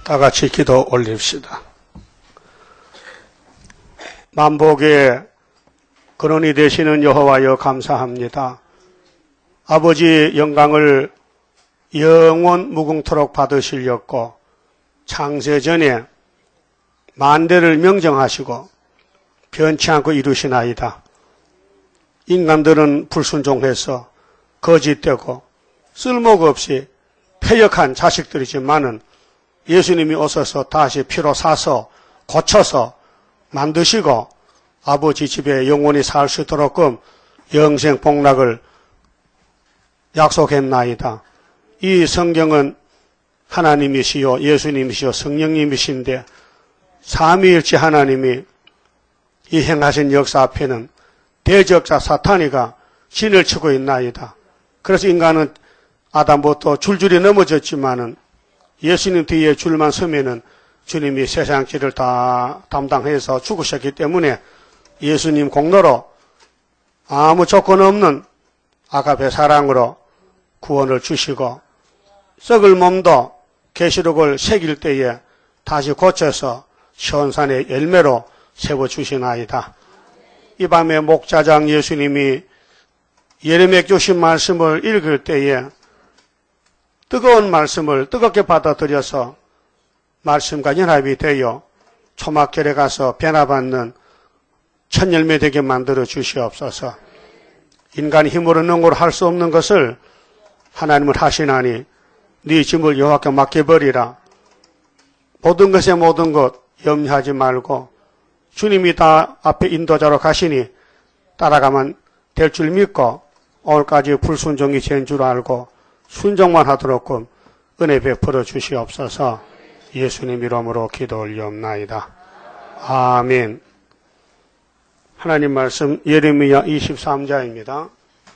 다 같이 기도 올립시다. 만복의 근원이 되시는 여호와여 감사합니다. 아버지 영광을 영원 무궁토록 받으시려고 창세전에 만대를 명정하시고 변치 않고 이루시나이다. 인간들은 불순종해서 거짓되고 쓸모가 없이 패역한 자식들이지만은 예수님이 오셔서 다시 피로 사서 고쳐서 만드시고 아버지 집에 영원히 살 수 있도록끔 영생 복락을 약속했나이다. 이 성경은 하나님이시요 예수님이시요 성령님이신데 삼위일체 하나님이 이 행하신 역사 앞에는 대적자 사탄이가 신을 치고 있나이다. 그래서 인간은 아담부터 줄줄이 넘어졌지만은 예수님 뒤에 줄만 서면은 주님이 세상 길을 다 담당해서 죽으셨기 때문에 예수님 공로로 아무 조건 없는 아가페 사랑으로 구원을 주시고 썩을 몸도 계시록을 새길 때에 다시 고쳐서 시온산의 열매로 세워주시나이다. 이 밤에 목자장 예수님이 예레미야 주신 말씀을 읽을 때에 뜨거운 말씀을 뜨겁게 받아들여서 말씀과 연합이 되어 초막절에 가서 변화받는 첫 열매 되게 만들어 주시옵소서. 인간 힘으로 능으로 할 수 없는 것을 하나님은 하시나니 네 짐을 여호와께 맡겨버리라. 모든 것에 모든 것 염려하지 말고 주님이 다 앞에 인도자로 가시니 따라가면 될 줄 믿고 오늘까지 불순종이 죄인 줄 알고 순종만 하도록 은혜 베풀어 주시옵소서. 예수님 이름으로 기도 올리옵나이다. 아멘. 하나님 말씀 예레미야 23장입니다.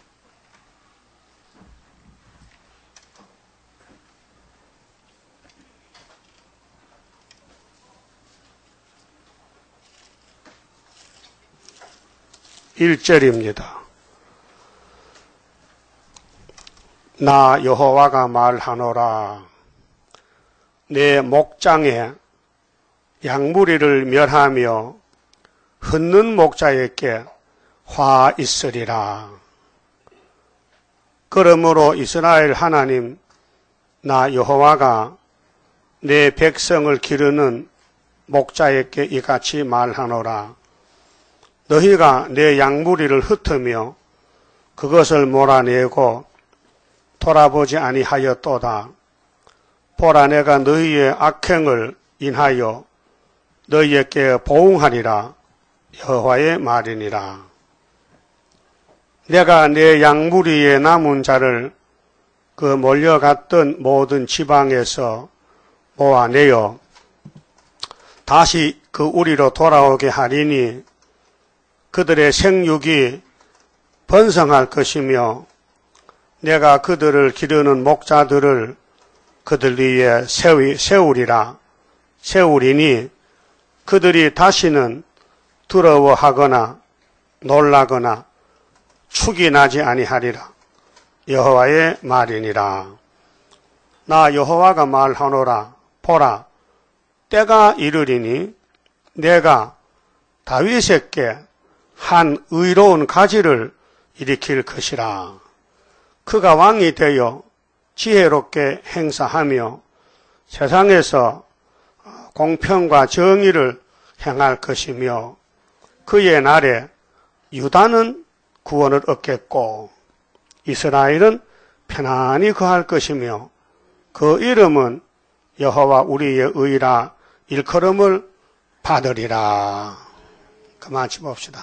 (1절입니다) 나 여호와가 말하노라. 내 목장에 양무리를 멸하며 흩는 목자에게 화 있으리라. 그러므로 이스라엘 하나님 나 여호와가 내 백성을 기르는 목자에게 이같이 말하노라. 너희가 내 양무리를 흩으며 그것을 몰아내고 돌아보지 아니하였도다. 보라, 내가 너희의 악행을 인하여 너희에게 보응하리라. 여호와의 말이니라. 내가 내 양무리에 남은 자를 그 몰려갔던 모든 지방에서 모아내어 다시 그 우리로 돌아오게 하리니 그들의 생육이 번성할 것이며 내가 그들을 기르는 목자들을 그들 위에 세우리니 그들이 다시는 두려워하거나 놀라거나 축이 나지 아니하리라. 여호와의 말이니라. 나 여호와가 말하노라. 보라, 때가 이르리니 내가 다윗에게 한 의로운 가지를 일으킬 것이라. 그가 왕이 되어 지혜롭게 행사하며 세상에서 공평과 정의를 행할 것이며 그의 날에 유다는 구원을 얻겠고 이스라엘은 편안히 거할 것이며 그 이름은 여호와 우리의 의라 일컬음을 받으리라. 그만 봅시다.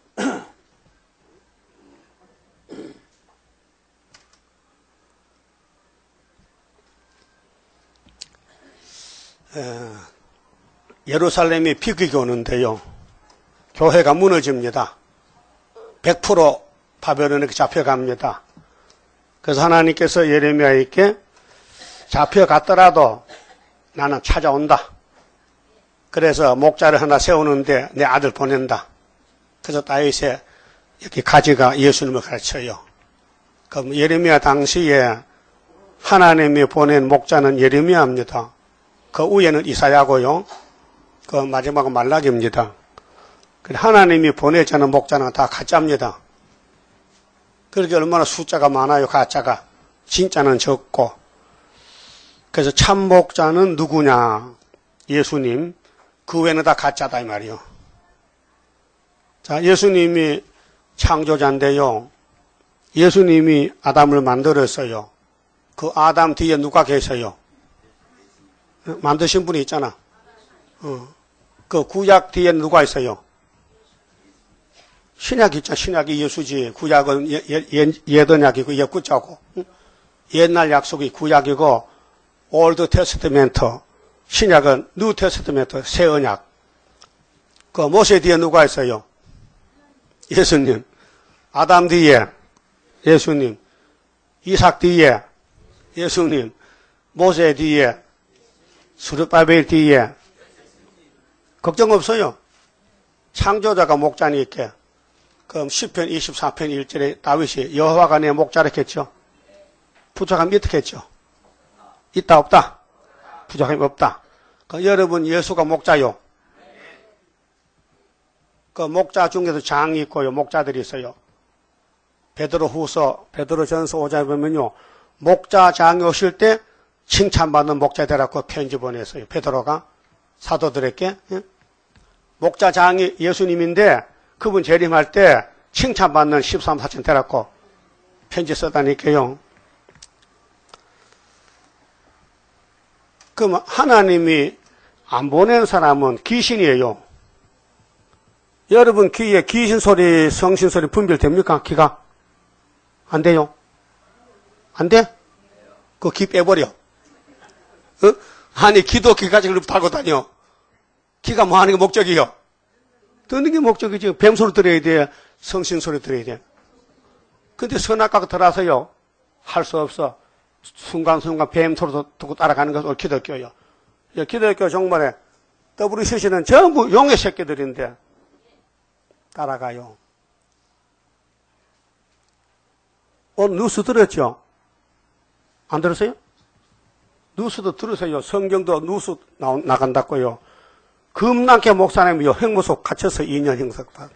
예루살렘이 비극이 오는데요. 교회가 무너집니다. 100% 바벨론에게 잡혀갑니다. 그래서 하나님께서 예레미야에게 잡혀갔더라도 나는 찾아온다. 그래서 목자를 하나 세우는데 내 아들 보낸다. 그래서 다윗의 여기 가지가 예수님을 가르쳐요. 그럼 예레미야 당시에 하나님이 보낸 목자는 예레미야입니다. 그 위에는 이사야고요. 그 마지막은 말라기입니다. 하나님이 보내자는 목자는 다 가짜입니다. 그렇게 얼마나 숫자가 많아요, 가짜가. 진짜는 적고. 그래서 참 목자는 누구냐? 예수님. 그 외에는 다 가짜다 이 말이요. 자, 예수님이 창조자인데요. 예수님이 아담을 만들었어요. 그 아담 뒤에 누가 계세요? 만드신 분이 있잖아. 그 구약 뒤에 누가 있어요? 신약 있잖아. 신약이 예수지. 구약은 예언약이고 예구자고. 옛날 약속이 구약이고 올드 테스트멘트. 신약은 뉴 테스트멘트. 새 언약. 그 모세 뒤에 누가 있어요? 예수님. 아담 뒤에 예수님. 이삭 뒤에 예수님. 모세 뒤에 스룹바벨 뒤에. 걱정 없어요. 창조자가 목자니까. 그럼 10편 24편 1절에 다윗이 여호와가 내 목자라 했죠. 부족함이 어떻게 했죠? 있다 없다? 부족함이 없다. 여러분 예수가 목자요. 그 목자 중에도 장이 있고요. 목자들이 있어요. 베드로전서 5장에 보면요. 목자장이 오실 때 칭찬받는 목자 되라고 편지 보냈어요. 베드로가 사도들에게. 목자장이 예수님인데 그분 재림할 때 칭찬받는 13, 14천 되라고 편지 써다니까요. 그럼 하나님이 안 보낸 사람은 귀신이에요. 여러분 귀에 귀신 소리, 성신 소리 분별됩니까? 귀가? 안 돼요? 안 돼? 그 귀 빼버려. 아니 귀도 귀까지 달고 다녀. 귀가 뭐 하는 게 목적이요? 듣는 게 목적이지. 뱀 소리 들어야 돼. 성신 소리 들어야 돼. 근데 선악과가 들어와서요. 할 수 없어. 순간순간 뱀 소리 듣고 따라가는 것을 기독교요. 기독교 정말에 WCC는 전부 용의 새끼들인데 따라가요. 오늘 뉴스 들었죠? 안 들었어요? 뉴스도 들으세요. 성경도 뉴스 나간다고요. 금남교 목사님이요. 형무소 갇혀서 2년 형사받.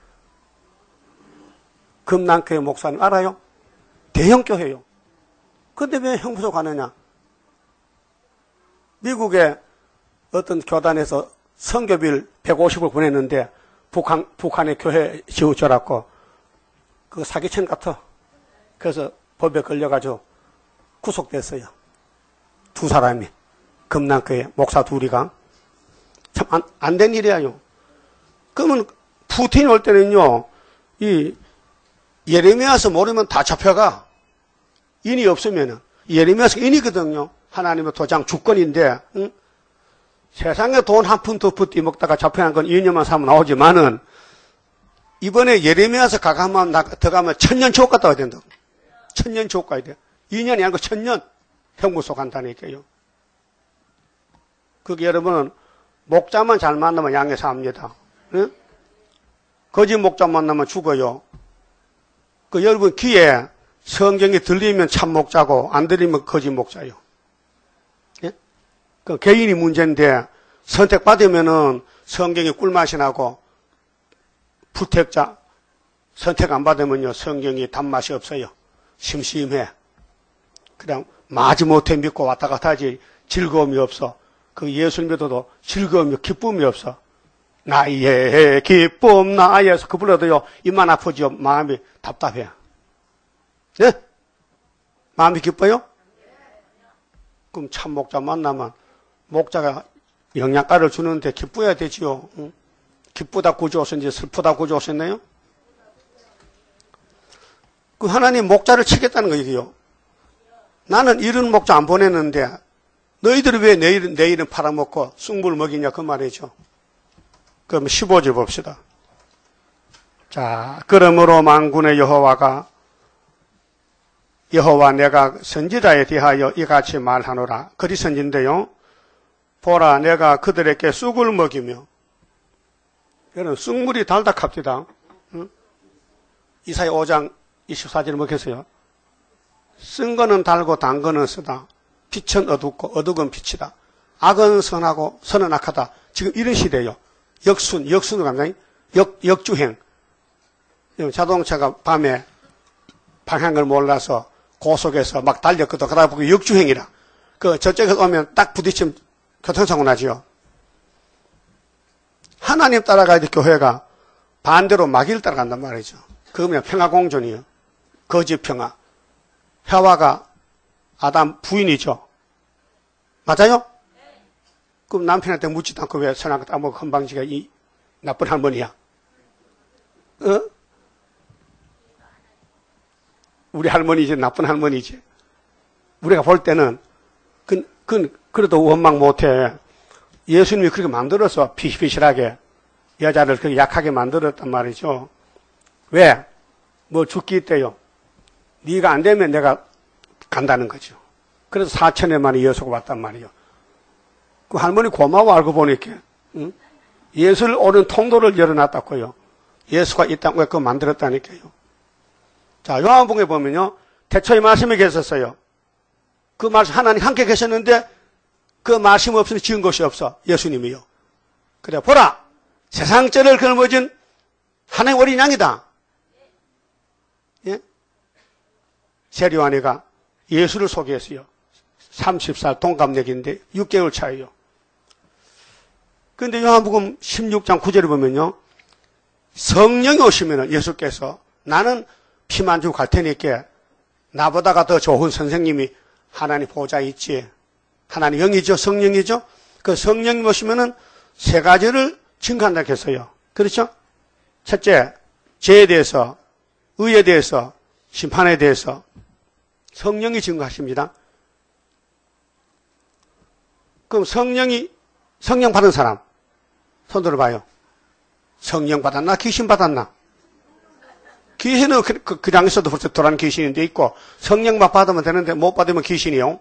금남교 목사님 알아요? 대형교회요. 근데 왜 형무소 가느냐? 미국의 어떤 교단에서 선교비를 150을 보냈는데 북한의 교회 지어줘라고 그 사기친 같아. 그래서 법에 걸려가지고 구속됐어요. 두 사람이. 금남교회 목사 둘이가. 참 안 된 일이에요. 그러면 푸틴이 올 때는요. 이 예레미야서 모르면 다 잡혀가. 인이 없으면은. 예레미야서 인이거든요. 하나님의 도장 주권인데 응? 세상에 돈 한 푼 두 푼 띠먹다가 잡혀간 건 2년만 사면 나오지만은 이번에 예레미야서 가가면 들어가면 1000년 지옥 갔다 와야 된다고. 1000년 지옥 가야 돼. 2년이 아니고 1000년 형무소 간다니까요. 그게 여러분은 목자만 잘 만나면 양에 삽니다. 응? 거짓 목자 만나면 죽어요. 그 여러분 귀에 성경이 들리면 참 목자고 안 들리면 거짓 목자요. 예? 그 개인이 문제인데 선택받으면은 성경이 꿀맛이 나고 불택자 선택 안 받으면요 성경이 단맛이 없어요. 심심해. 그냥 마지못해 믿고 왔다 갔다 하지 즐거움이 없어. 그 예수를 믿어도 즐거움이 기쁨이 없어. 나의 기쁨 나에서 그 불러도요 입만 아프지요. 마음이 답답해. 네? 마음이 기뻐요? 그럼 참 목자 만나면 목자가 영양가를 주는데 기뻐야 되지요. 응? 기쁘다 구주 오셨는지 슬프다 구주 오셨나요? 그 하나님 목자를 치겠다는 거예요. 나는 이런 목자 안 보냈는데 너희들이 왜 내일은 팔아먹고 쑥물 먹이냐 그 말이죠. 그럼 15절 봅시다. 자, 그러므로 만군의 여호와 내가 선지자에 대하여 이같이 말하노라. 그리 선지인데요. 보라 내가 그들에게 쑥을 먹이며 여러분 쑥물이 달닥합니다. 응? 이사야 5장 24절에 먹겠어요. 쓴 거는 달고 단 거는 쓰다. 빛은 어둡고 어두운 빛이다. 악은 선하고 선은 악하다. 지금 이런 시대예요. 역순으로 간다. 역주행. 자동차가 밤에 방향을 몰라서 고속에서 막 달렸거든. 그러다 보니 역주행이라. 저쪽에서 오면 딱 부딪히면 교통사고 나지요. 하나님 따라가야 될 교회가 반대로 마귀를 따라간단 말이죠. 그거면 평화공존이요. 거짓 평화. 하와가 아담 부인이죠. 맞아요? 그럼 남편한테 묻지도 않고 왜 선한 것 따먹고 건방지가 이 나쁜 할머니야? 우리 할머니지, 나쁜 할머니지. 우리가 볼 때는, 그래도 원망 못해. 예수님이 그렇게 만들어서 피실피실하게 여자를 그렇게 약하게 만들었단 말이죠. 왜? 뭐 죽기 있대요. 네가 안 되면 내가 간다는 거죠. 그래서 4천여 만이 예수가 왔단 말이에요. 그 할머니 고마워 알고 보니까. 응? 예수를 오는 통로를 열어놨다고요. 예수가 이 땅에 그거 만들었다니까요. 자, 요한복음에 보면요. 태초에 말씀이 계셨어요. 그 말씀 하나님 함께 계셨는데 그 말씀 없으니 지은 것이 없어. 예수님이요. 그래 보라. 세상 죄를 걸머진 하나님 어린 양이다. 예? 세리와니가 예수를 소개했어요. 30살 동갑내기인데 6개월 차이요. 그런데 요한복음 16장 9절에 보면요. 성령이 오시면 예수께서 나는 피만 주고 갈 테니까 나보다가 더 좋은 선생님이 하나님 보좌에 있지. 하나님 영이죠. 성령이죠. 그 성령이 오시면은 세 가지를 증거한다고 했어요. 그렇죠? 첫째, 죄에 대해서, 의에 대해서, 심판에 대해서 성령이 증거하십니다. 그럼 성령 받은 사람 손 들어봐요. 성령 받았나? 귀신 받았나? 귀신은 그 당에서도 벌써 돌아온 귀신인데 있고 성령만 받으면 되는데 못 받으면 귀신이요.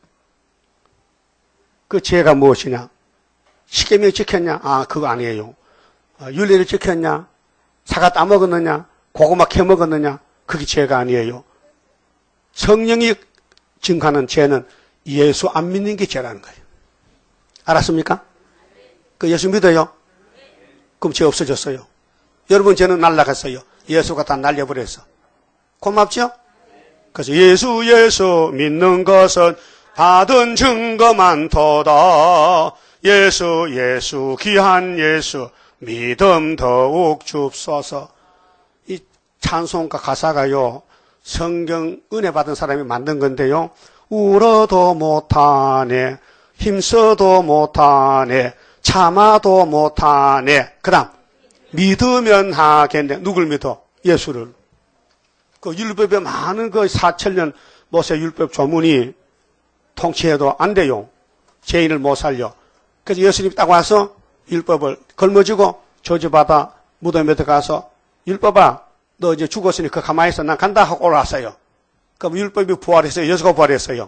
그 죄가 무엇이냐? 십계명 지켰냐? 아, 그거 아니에요. 율례를 지켰냐? 사과 따먹었느냐? 고구마 캐먹었느냐? 그게 죄가 아니에요. 성령이 증가하는 죄는 예수 안 믿는 게 죄라는 거예요. 알았습니까? 그 예수 믿어요? 그럼 죄 없어졌어요. 여러분 죄는 날라갔어요. 예수가 다 날려버렸어. 고맙죠? 그래서 예수 믿는 것은 받은 증거만 도다. 예수 귀한 예수 믿음 더욱 줍소서. 이 찬송가 가사가요. 성경 은혜 받은 사람이 만든 건데요. 울어도 못하네. 힘써도 못하네. 참아도 못하네. 그 다음 믿으면 하겠네. 누굴 믿어? 예수를. 그 율법에 많은 그 4,000년 모세 율법 조문이 통치해도 안 돼요. 죄인을 못 살려. 그래서 예수님이 딱 와서 율법을 걸머쥐고 저주받아 무덤에 들어가서 율법아 너 이제 죽었으니 그 가만히 있어. 난 간다 하고 올라왔어요. 그럼 율법이 부활했어요. 예수가 부활했어요.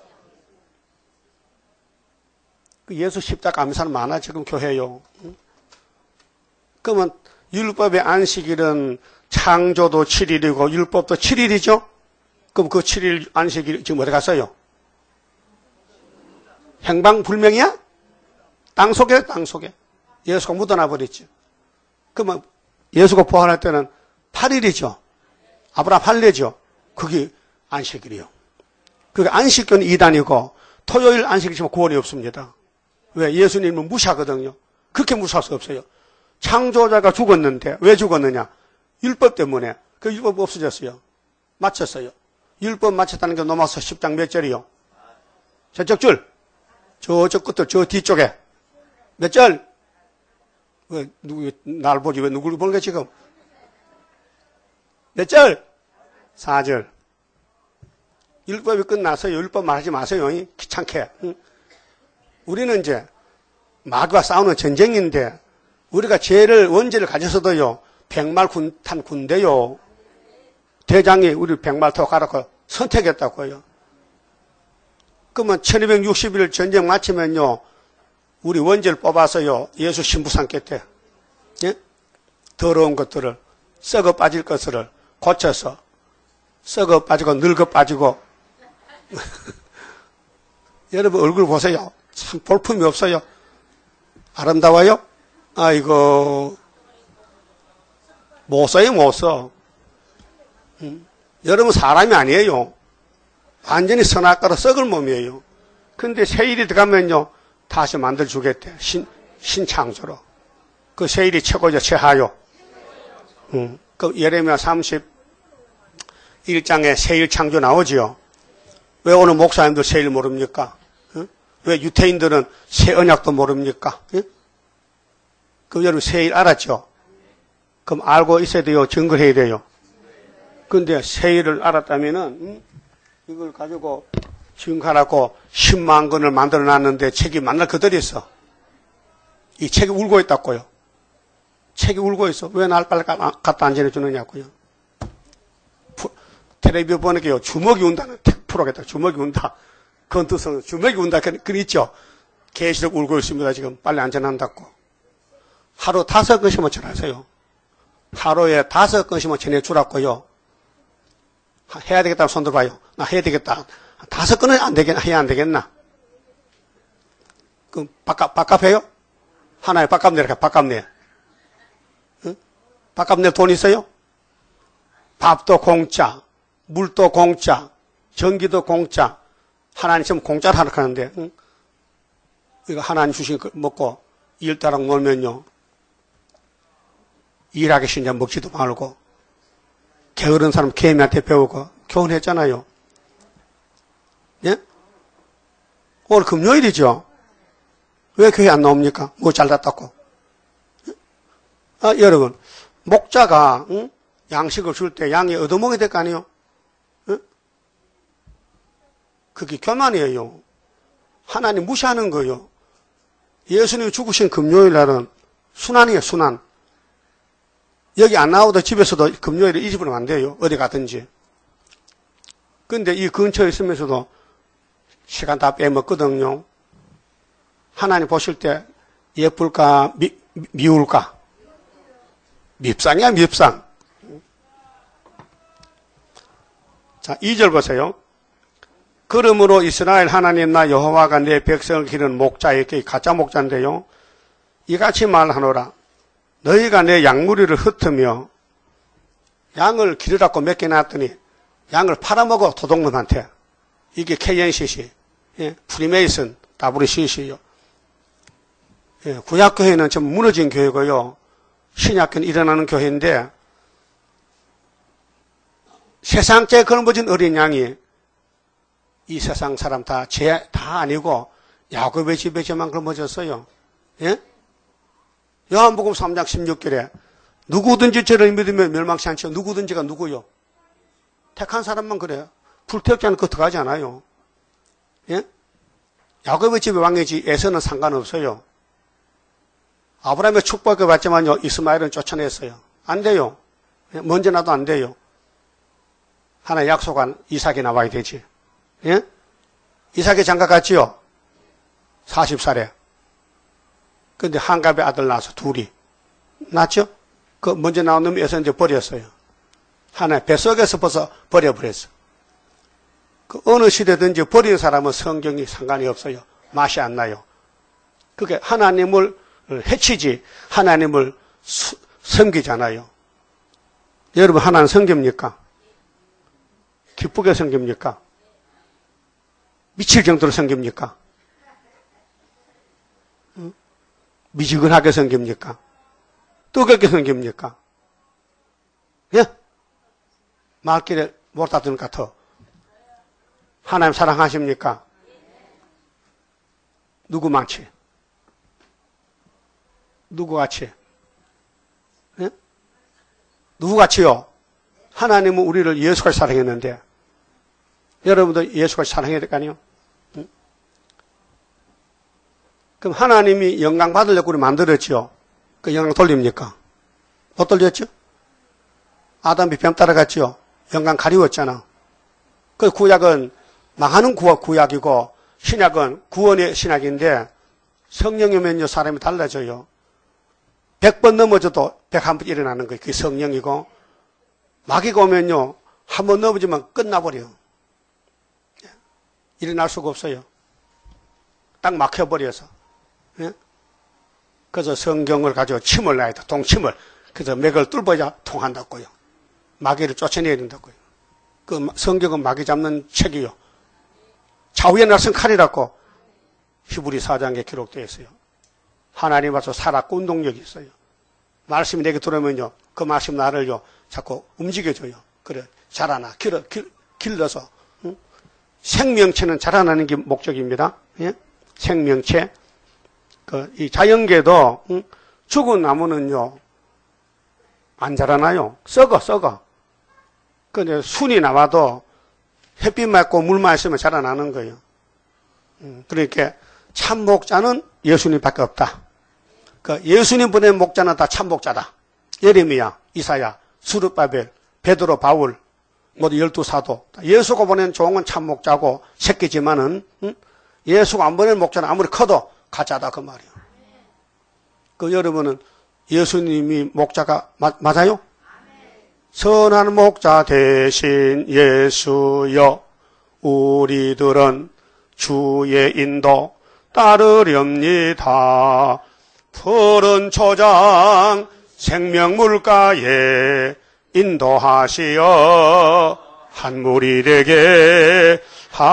예수 십자가 안 사람 많아 지금 교회요. 그러면 율법의 안식일은 창조도 7일이고 율법도 7일이죠. 그럼 그 7일 안식일 지금 어디 갔어요? 행방불명이야? 땅속에 땅속에. 예수가 묻어놔 버렸죠. 그러면 예수가 부활할 때는 8일이죠. 아브라함 할례죠. 그게 안식일이요. 그게 안식일은 2단이고 토요일 안식일이지만 구원이 없습니다. 왜? 예수님은 무시하거든요. 그렇게 무시할 수 없어요. 창조자가 죽었는데 왜 죽었느냐? 율법 때문에. 그 율법 없어졌어요. 맞췄어요. 율법 맞췄다는 게 로마서 10장 몇 절이요? 저쪽 줄. 저쪽 끝도 저 뒤쪽에. 몇 절? 왜 날 보지? 왜 누구를 보는 거야 지금? 몇 절? 4절. 율법이 끝나서요. 율법 말하지 마세요. 귀찮게. 응? 우리는 이제 마귀와 싸우는 전쟁인데 우리가 원죄를 가져서도요. 백말탄 군대요. 대장이 우리 백말토 가라고 선택했다고요. 그러면 1260일 전쟁 마치면요. 우리 원죄를 뽑아서요. 예수 신부 삼겠대. 예? 더러운 것들을 썩어 빠질 것을 고쳐서 썩어 빠지고 늙어 빠지고 여러분 얼굴 보세요. 참 볼품이 없어요. 아름다워요? 아이고, 못 써요, 못 써. 여러분 사람이 아니에요. 완전히 선악과로 썩을 몸이에요. 근데 세일이 들어가면요, 다시 만들어주겠대. 신창조로. 그 세일이 최고죠, 최하요. 그 예레미야 31장에 세일 창조 나오지요. 왜 오늘 목사님들 세일 모릅니까? 왜 유태인들은 새 언약도 모릅니까? 그 여러분 세일 알았죠? 그럼 알고 있어야 돼요? 증거해야 돼요? 근데 세일을 알았다면은, 이걸 가지고 증거하라고 10만 권을 만들어 놨는데 책이 만날 그대로 있어. 이 책이 울고 있다고요. 책이 울고 있어. 왜 날 빨리 갖다 안 전해주느냐고요. 텔레비전 보니까요, 주먹이 운다는 프로겠다. 주먹이 운다. 그건 뜻은 주먹이 운다. 그건 있죠. 계시록 울고 있습니다. 지금 빨리 안 전한다고. 하루 5건씩만 전하세요. 하루에 5건씩만 전해주라고요. 해야 되겠다. 손 들어봐요. 나 해야 되겠다. 5건은 안 되겠나? 해야 안 되겠나? 그럼 밥값 해요? 하나에 밥값 내라. 밥값 내. 응? 밥값 낼 돈 있어요? 밥도 공짜, 물도 공짜, 전기도 공짜. 하나님 지금 공짜로 하는데, 응? 이거 하나님 주신 거 먹고 일 따라 놀면요, 일하기 싫냐 먹지도 말고, 게으른 사람 개미한테 배우고 교훈했잖아요. 예? 오늘 금요일이죠. 왜 교회 안 나옵니까? 뭐 잘났다고. 여러분, 목자가 양식을 줄 때 양이 얻어먹어야 될 거 아니에요? 그게 교만이에요. 하나님 무시하는 거예요. 예수님이 죽으신 금요일 날은 순환이에요, 순환. 여기 안 나오도 집에서도 금요일에 잊어버리면 안 돼요. 어디 가든지. 근데 이 근처에 있으면서도 시간 다 빼먹거든요. 하나님 보실 때 예쁠까, 미울까? 밉상이야, 밉상. 자, 2절 보세요. 그러므로 이스라엘 하나님 나 여호와가 내 백성을 기르는 목자에게, 가짜 목자인데요. 이같이 말하노라. 너희가 내 양무리를 흩으며 양을 기르라고 맡겨놨더니 양을 팔아먹어 도둑놈한테. 이게 KNCC, 예, 프리메이슨, WCC요. 예, 구약교회는 좀 무너진 교회고요. 신약교회는 일어나는 교회인데, 세상째 걸머진 어린 양이 이 세상 사람 다 아니고 야곱의 집에만 걸머졌어요. 예? 요한복음 3장 16절에 누구든지 저를 믿으면 멸망치 않죠. 누구든지가 누구요? 택한 사람만 그래요. 불태웠지 않으면 그거 들어가지 않아요. 예? 야곱의 집의 왕이지 에서는 상관없어요. 아브라함의 축복을 받지만요, 이스마엘은 쫓아냈어요. 안 돼요. 먼저 나도 안 돼요. 하나 약속한 이삭이 나와야 되지. 예? 이삭이 장가 갔지요? 40살에. 근데 한갑의 아들 낳아서 둘이. 낳죠? 그 먼저 나온 놈이 에서 이제 버렸어요. 하나 뱃속에서 벌써 버려버렸어. 그 어느 시대든지 버리는 사람은 성경이 상관이 없어요. 맛이 안 나요. 그게 하나님을 해치지 하나님을 섬기잖아요. 여러분 하나님 섬깁니까? 기쁘게 섬깁니까? 미칠 정도로 섬깁니까? 미지근하게 섬깁니까? 뜨겁게 섬깁니까? 예? 말길에 못다드는 것 같아. 하나님 사랑하십니까? 누구 많지? 누구 같이? 예? 누구 같이요? 하나님은 우리를 예수같이 사랑했는데, 여러분도 예수같이 사랑해야 될 거 아니에요? 응? 그럼 하나님이 영광 받으려고 우리 만들었죠? 그 영광 돌립니까? 못 돌렸죠? 아담이 뱀 따라갔죠? 영광 가리웠잖아. 그 구약은 망하는 구약이고, 신약은 구원의 신약인데, 성령이면요, 사람이 달라져요. 100번 넘어져도 101번 일어나는 거예요. 그게 성령이고, 마귀가 오면요, 한 번 넘어지면 끝나버려요. 일어날 수가 없어요. 딱 막혀버려서. 예? 그래서 성경을 가지고 침을 놔야 돼. 동침을. 그래서 맥을 뚫어야 통한다고요. 마귀를 쫓아내야 된다고요. 그 성경은 마귀 잡는 책이요. 좌우에 나선 칼이라고 히브리 4장에 기록되어 있어요. 하나님 앞에서 살았고 운동력이 있어요. 말씀이 내게 들어오면요. 그 말씀 나를요. 자꾸 움직여줘요. 그래. 자라나. 길러서. 응? 생명체는 자라나는 게 목적입니다. 예? 생명체. 이 자연계도, 응? 죽은 나무는요. 안 자라나요. 썩어. 근데 순이 나와도 햇빛 맞고 물만 있으면 자라나는 거예요. 그러니까 참 목자는 예수님밖에 없다. 예수님 보낸 목자는 다 참 목자다. 예레미야, 이사야, 수르바벨, 베드로, 바울, 모두 12사도. 예수가 보낸 종은 참 목자고 새끼지만은 예수가 안 보낸 목자는 아무리 커도 가짜다 그 말이에요. 여러분은 예수님이 목자가 맞아요? 선한 목자 대신 예수여 우리들은 주의 인도 따르렵니다. 푸른 초장 생명물가에 인도하시어 한 무리 되게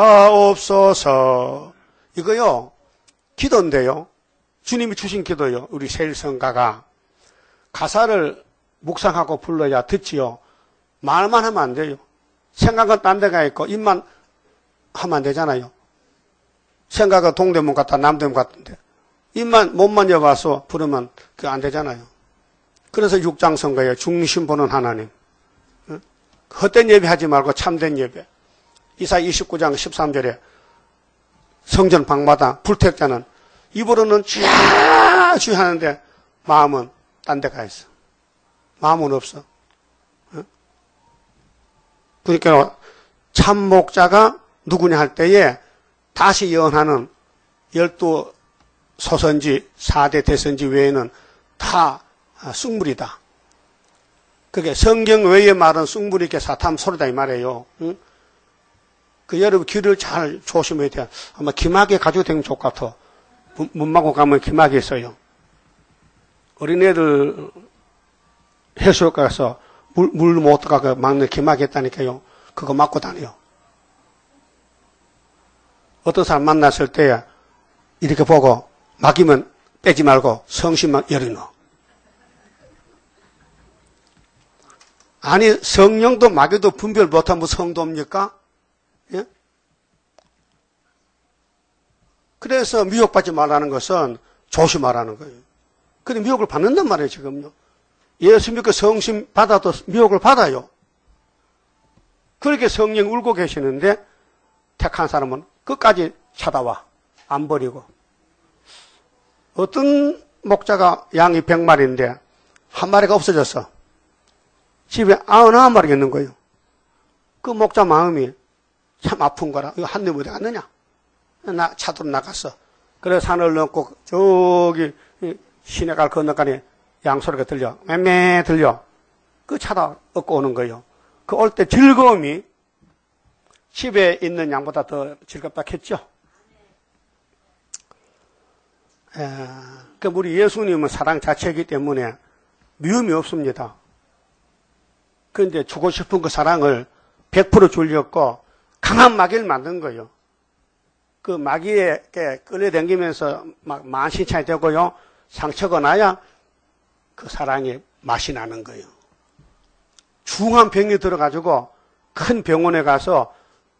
하옵소서. 이거요 기도인데요. 주님이 주신 기도요. 우리 세일성가가 가사를 묵상하고 불러야 듣지요. 말만 하면 안 돼요. 생각은 딴 데가 있고 입만 하면 안 되잖아요. 생각은 동대문 같다 남대문 같은데 입만 몸만 여봐서 부르면 그게 안 되잖아요. 그래서 육장성가에 중심 보는 하나님. 헛된 예배 하지 말고 참된 예배. 이사 29장 13절에 성전 방마다 불택자는 입으로는 쥐 하는데 마음은 딴 데 가 있어. 마음은 없어. 그러니까 참 목자가 누구냐 할 때에 다시 예언하는 12소선지 4대 대선지 외에는 다 쑥물이다. 그게 성경 외의 말은 쑥물이 이렇게 사탐 소리다 이 말이에요. 여러분 귀를 잘 조심해야 돼요. 아마 기막에 가지고 다니면 좋을 것 같아. 문 막고 가면 기막이 있어요. 어린애들 해수욕 가서 물 못 들어가 막는 기막이 있다니까요. 그거 막고 다녀요. 어떤 사람 만났을 때 이렇게 보고 막이면 빼지 말고 성심만 열어넣어. 아니 성령도 마귀도 분별 못하면 성도입니까? 예? 그래서 미혹받지 말라는 것은 조심하라는 거예요. 근데 미혹을 받는단 말이에요 지금요. 예수 믿고 성심 받아도 미혹을 받아요. 그렇게 성령 울고 계시는데 택한 사람은 끝까지 찾아와. 안 버리고. 어떤 목자가 양이 100마리인데 한 마리가 없어졌어. 집에 99마리가 있는 거예요. 그 목자 마음이 참 아픈 거라. 이거 한 놈 어디 갔느냐? 나 차도로 나갔어. 그래서 산을 넘고 저기 시내갈 건너가니 양소리가 들려. 맴매 들려. 그 차다 얻고 오는 거예요. 그 올 때 즐거움이 집에 있는 양보다 더 즐겁다 했죠. 그러니까 우리 예수님은 사랑 자체이기 때문에 미움이 없습니다. 그런데 주고 싶은 그 사랑을 100% 주려고 강한 마귀를 만든 거예요. 그 마귀에게 끌려다니면서 막 만신창이 되고요. 상처가 나야 그 사랑의 맛이 나는 거예요. 중한 병이 들어가지고 큰 병원에 가서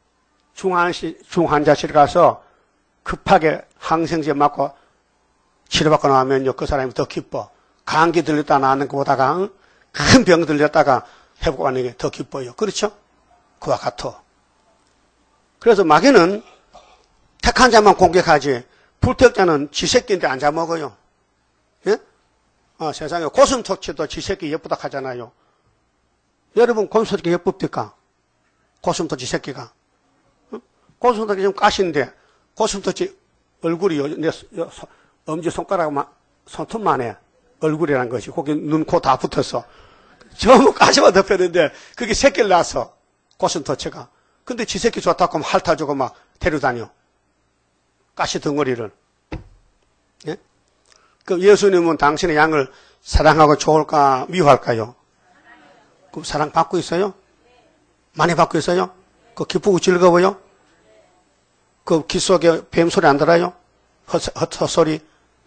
중환자실 가서 급하게 항생제 맞고 치료받고 나오면요. 그 사람이 더 기뻐. 감기 들렸다 나는 것보다가 큰 병 들렸다가 회복하는 게 더 기뻐요. 그렇죠? 그와 같아. 그래서 마귀는 택한 자만 공격하지 불택자는 지 새끼인데 안 잡아먹어요. 예? 세상에 고슴도치도 지 새끼 예쁘다 하잖아요. 여러분 고슴도치 예쁩니까? 고슴도치 새끼가. 고슴도치 좀 까신데 고슴도치 얼굴이 내 엄지손가락만 손톱만 해. 얼굴이란 것이 거기 눈, 코 다 붙었어. 전부 가시만 덮였는데 그게 새끼를 낳았어. 고슴도치가. 근데 지 새끼 좋다고 하면 핥아주고 막 데려다녀. 가시 덩어리를. 예? 그 예수님은 당신의 양을 사랑하고 좋을까, 미워할까요? 그 사랑 받고 있어요? 많이 받고 있어요? 그 기쁘고 즐거워요? 그 귀 속에 뱀 소리 안 들어요? 헛소리.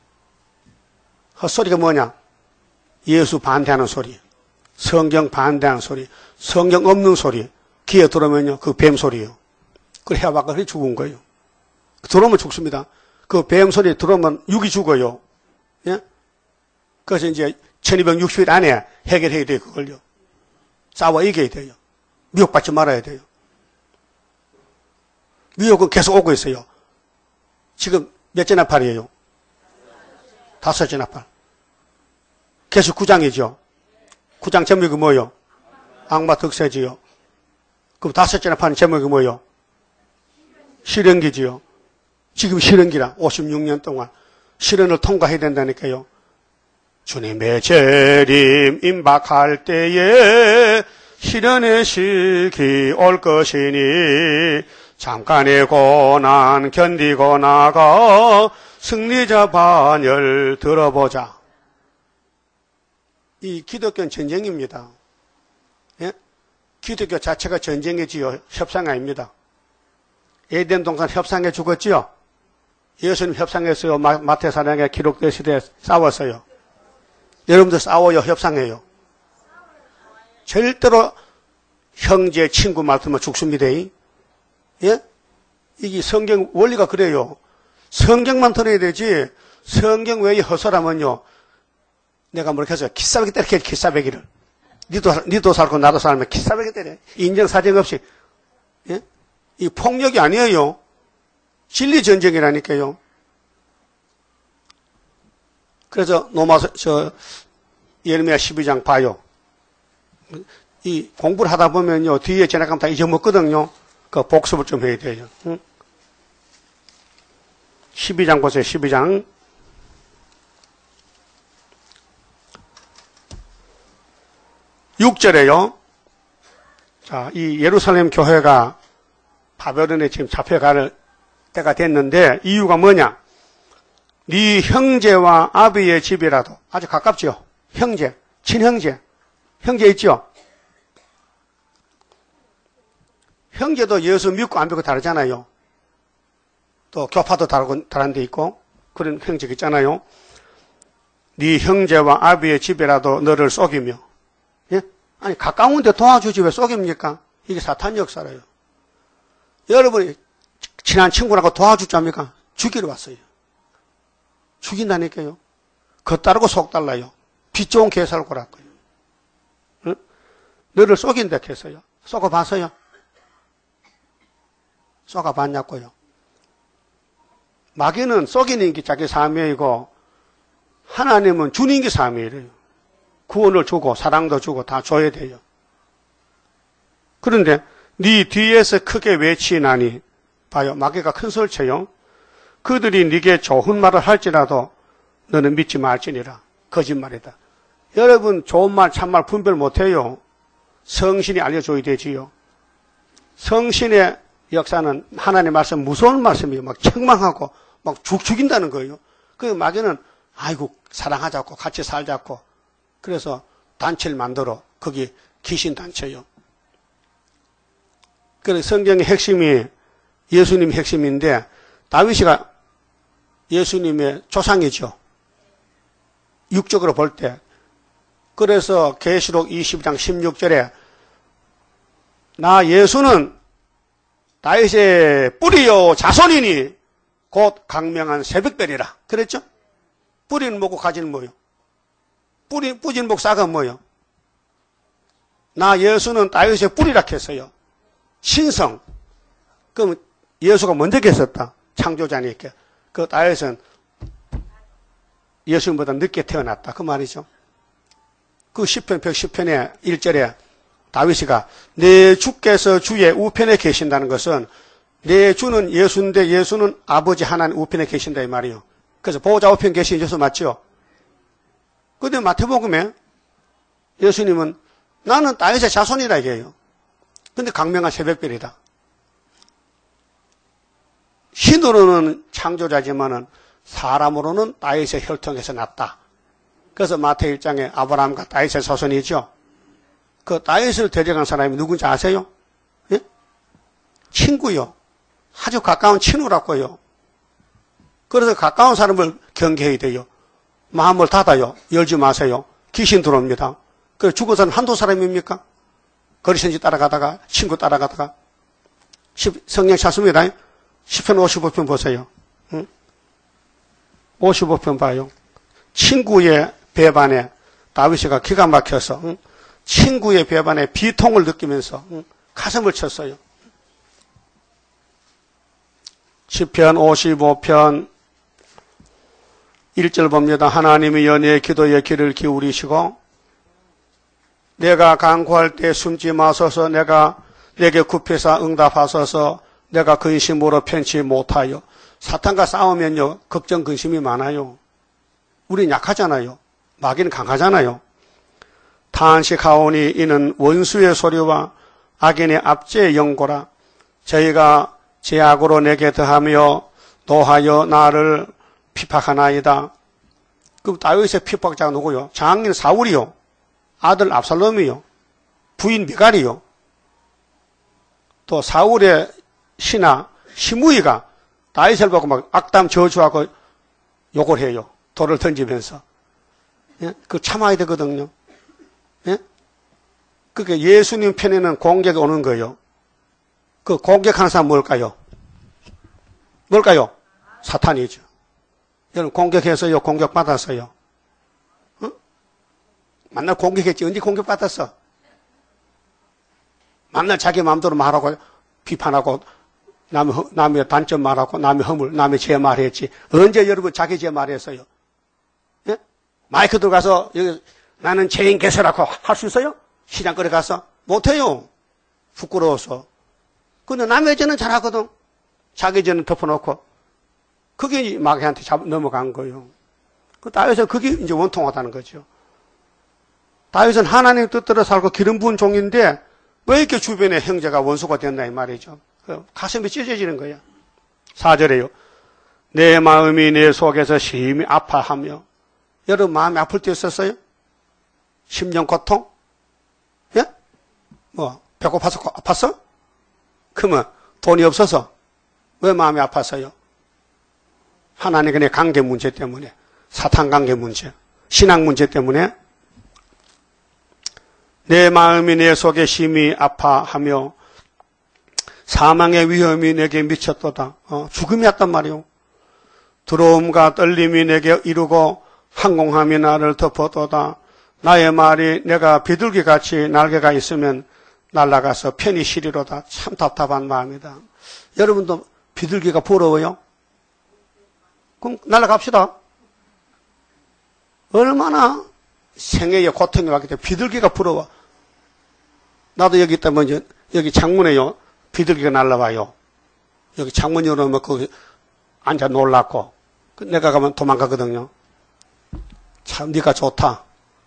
헛소리가 뭐냐? 예수 반대하는 소리. 성경 반대하는 소리. 성경 없는 소리. 귀에 들어오면요, 그 뱀 소리예요. 그 해와가 죽은 거예요. 들어오면 죽습니다. 그 뱀 소리 들어오면 육이 죽어요. 예? 그래서 이제 1260일 안에 해결해야 돼요, 그걸요. 싸워 이겨야 돼요. 미혹받지 말아야 돼요. 미혹은 계속 오고 있어요. 지금 몇째 나팔이에요? 5째 나팔. 계속 9장이죠. 9장 제목이 뭐예요? 악마 득세지요. 그럼 5째 나팔은 제목이 뭐예요? 실현기지요. 지금 실현기라 56년 동안 실현을 통과해야 된다니까요. 주님의 재림 임박할 때에 실현의 시기 올 것이니 잠깐의 고난 견디고 나가 승리자 반열 들어보자. 이 기독교는 전쟁입니다. 예? 기독교 자체가 전쟁이지요. 협상 아닙니다. 에덴 동산 협상에 죽었지요. 예수님 협상했어요. 마태사랑에 기록된 시대에 싸웠어요. 여러분들 싸워요. 협상해요. 절대로 형제, 친구 말투면 죽습니다. 예? 이게 성경 원리가 그래요. 성경만 들어야 되지, 성경 외에 허설하면요, 내가 뭐렇게 해서 기싸배기 때려, 기싸배기를. 니도 살고 나도 살면 기싸배기 때려. 인정사정 없이. 예? 이 폭력이 아니에요. 진리 전쟁이라니까요. 그래서 예레미야 12장 봐요. 이 공부를 하다 보면요, 뒤에 지나가면 다 잊어먹거든요. 그 복습을 좀 해야 돼요. 응? 12장 보세요, 12장. 6절에요. 자, 이 예루살렘 교회가 바벨론에 지금 잡혀갈 때가 됐는데, 이유가 뭐냐? 네 형제와 아비의 집이라도, 아주 가깝죠? 형제, 친형제. 형제 있죠? 형제도 예수 믿고 안 믿고 다르잖아요. 또 교파도 다른 데 있고 그런 형제가 있잖아요. 네 형제와 아비의 집이라도 너를 속이며, 예? 아니 가까운데 도와주지 왜 속입니까? 이게 사탄 역사래요. 여러분이 친한 친구라고 도와주지 않습니까? 죽이러 왔어요. 죽인다니까요. 겉다르고 속달라요. 빚 좋은 개살고라고요. 응? 너를 속인다 했어요. 속아봤어요? 속아봤냐고요. 마귀는 속이는 게 자기 사명이고 하나님은 주는 게 사명이래요. 구원을 주고 사랑도 주고 다 줘야 돼요. 그런데 네 뒤에서 크게 외치나니, 봐요, 마귀가 큰 소리를 쳐요. 그들이 네게 좋은 말을 할지라도 너는 믿지 말지니라. 거짓말이다. 여러분 좋은 말 참말 분별 못해요. 성신이 알려줘야 되지요. 성신의 역사는 하나님의 말씀, 무서운 말씀이에요. 막 책망하고 막 죽인다는 거예요. 그 마귀는 아이고 사랑하자고 같이 살자고, 그래서 단체를 만들어. 거기 귀신 단체요. 그래서 성경의 핵심이 예수님의 핵심인데, 다윗이가 예수님의 조상이죠. 육적으로 볼 때. 그래서 계시록 20장 16절에 나 예수는 다윗의 뿌리요 자손이니 곧 강명한 새벽별이라 그랬죠? 뿌리는 뭐고 가지는 뭐요? 뿌진 목 싹은 뭐요? 나 예수는 다윗의 뿌리라 했어요. 신성. 그럼 예수가 먼저 했었다. 창조자니까. 그 다윗은 예수님보다 늦게 태어났다. 그 말이죠. 그 10편, 110편의 1절에 다윗이가 내 주께서 주의 우편에 계신다는 것은 내 주는 예수인데 예수는 아버지 하나님 우편에 계신다 이 말이요. 그래서 보호자 우편 계신 예수 맞죠? 그런데 마태복음에 예수님은 나는 다윗의 자손이라 얘기해요. 근데 강명한 새벽별이다. 신으로는 창조자지만은 사람으로는 다윗의 혈통에서 났다. 그래서 마태복음 1장에 아브라함과 다윗의 자손이죠. 그 다윗을 데려간 사람이 누군지 아세요? 예? 친구요. 아주 가까운 친구라고요. 그래서 가까운 사람을 경계해야 돼요. 마음을 닫아요. 열지 마세요. 귀신 들어옵니다. 그 죽어서는 한두 사람입니까? 거리선지 따라가다가 친구 따라가다가 성령 찾습니다. 10편 55편 보세요. 응? 55편 봐요. 친구의 배반에 다윗이가 기가 막혀서 친구의 배반에 비통을 느끼면서 가슴을 쳤어요. 10편 55편 1절 봅니다. 하나님이여 내 기도에 귀를 기울이시고 내가 간구할 때 숨지 마소서. 내게 굽혀서 응답하소서. 내가 근심으로 편치 못하여. 사탄과 싸우면요 걱정 근심이 많아요. 우린 약하잖아요. 마귀는 강하잖아요. 탄식하오니 이는 원수의 소리와 악인의 압제의 연고라. 저희가 제약으로 내게 더하며 노하여 나를 핍박하나이다. 그럼 다윗의 핍박자가 누구요? 장인 사울이요. 아들 압살롬이요. 부인 미갈이요. 또 사울의 신하 시므이가 다윗을 보고 막 악담 저주하고 욕을 해요. 돌을 던지면서. 예? 그거 참아야 되거든요. 예? 그게 예수님 편에는 공격이 오는 거예요. 그 공격하는 사람 뭘까요? 뭘까요? 사탄이죠. 여러분 공격해서요, 공격받았어요. 어? 만날 공격했지. 언제 공격받았어? 만날 자기 마음대로 말하고 비판하고 남의 단점 말하고 남의 허물, 남의 죄 말했지. 언제 여러분 자기 죄 말했어요? 예? 마이크 들어가서 여기 나는 죄인 개세라고 할 수 있어요? 시장거리 가서? 못해요. 부끄러워서. 근데 남의 죄는 잘하거든. 자기 죄는 덮어놓고. 그게 마귀한테 넘어간 거예요. 그 다윗은 그게 이제 원통하다는 거죠. 다윗은 하나님 뜻대로 살고 기름 부은 종인데 왜 이렇게 주변에 형제가 원수가 됐나 이 말이죠. 가슴이 찢어지는 거야. 4절에요. 내 마음이 내 속에서 심히 아파하며. 여러분 마음이 아플 때 있었어요? 심령 고통? 예? 뭐 배고파서 아팠어? 그러면 돈이 없어서 왜 마음이 아팠어요? 하나님과의 관계 문제 때문에, 사탄 관계 문제, 신앙 문제 때문에 내 마음이 내 속에 심히 아파하며 사망의 위험이 내게 미쳤도다. 죽음이 왔단 말이요. 두려움과 떨림이 내게 이루고 항공함이 나를 덮어도다. 나의 말이 내가 비둘기같이 날개가 있으면 날아가서 편히 쉬리로다. 참 답답한 마음이다. 여러분도 비둘기가 부러워요? 그럼 날아갑시다. 얼마나 생애에 고통이 왔기 때문에 비둘기가 부러워. 나도 여기 있다면 여기 창문에요. 비둘기가 날아와요. 여기 창문 열어놓으면 거기 앉아 놀라고. 내가 가면 도망가거든요. 참 네가 좋다.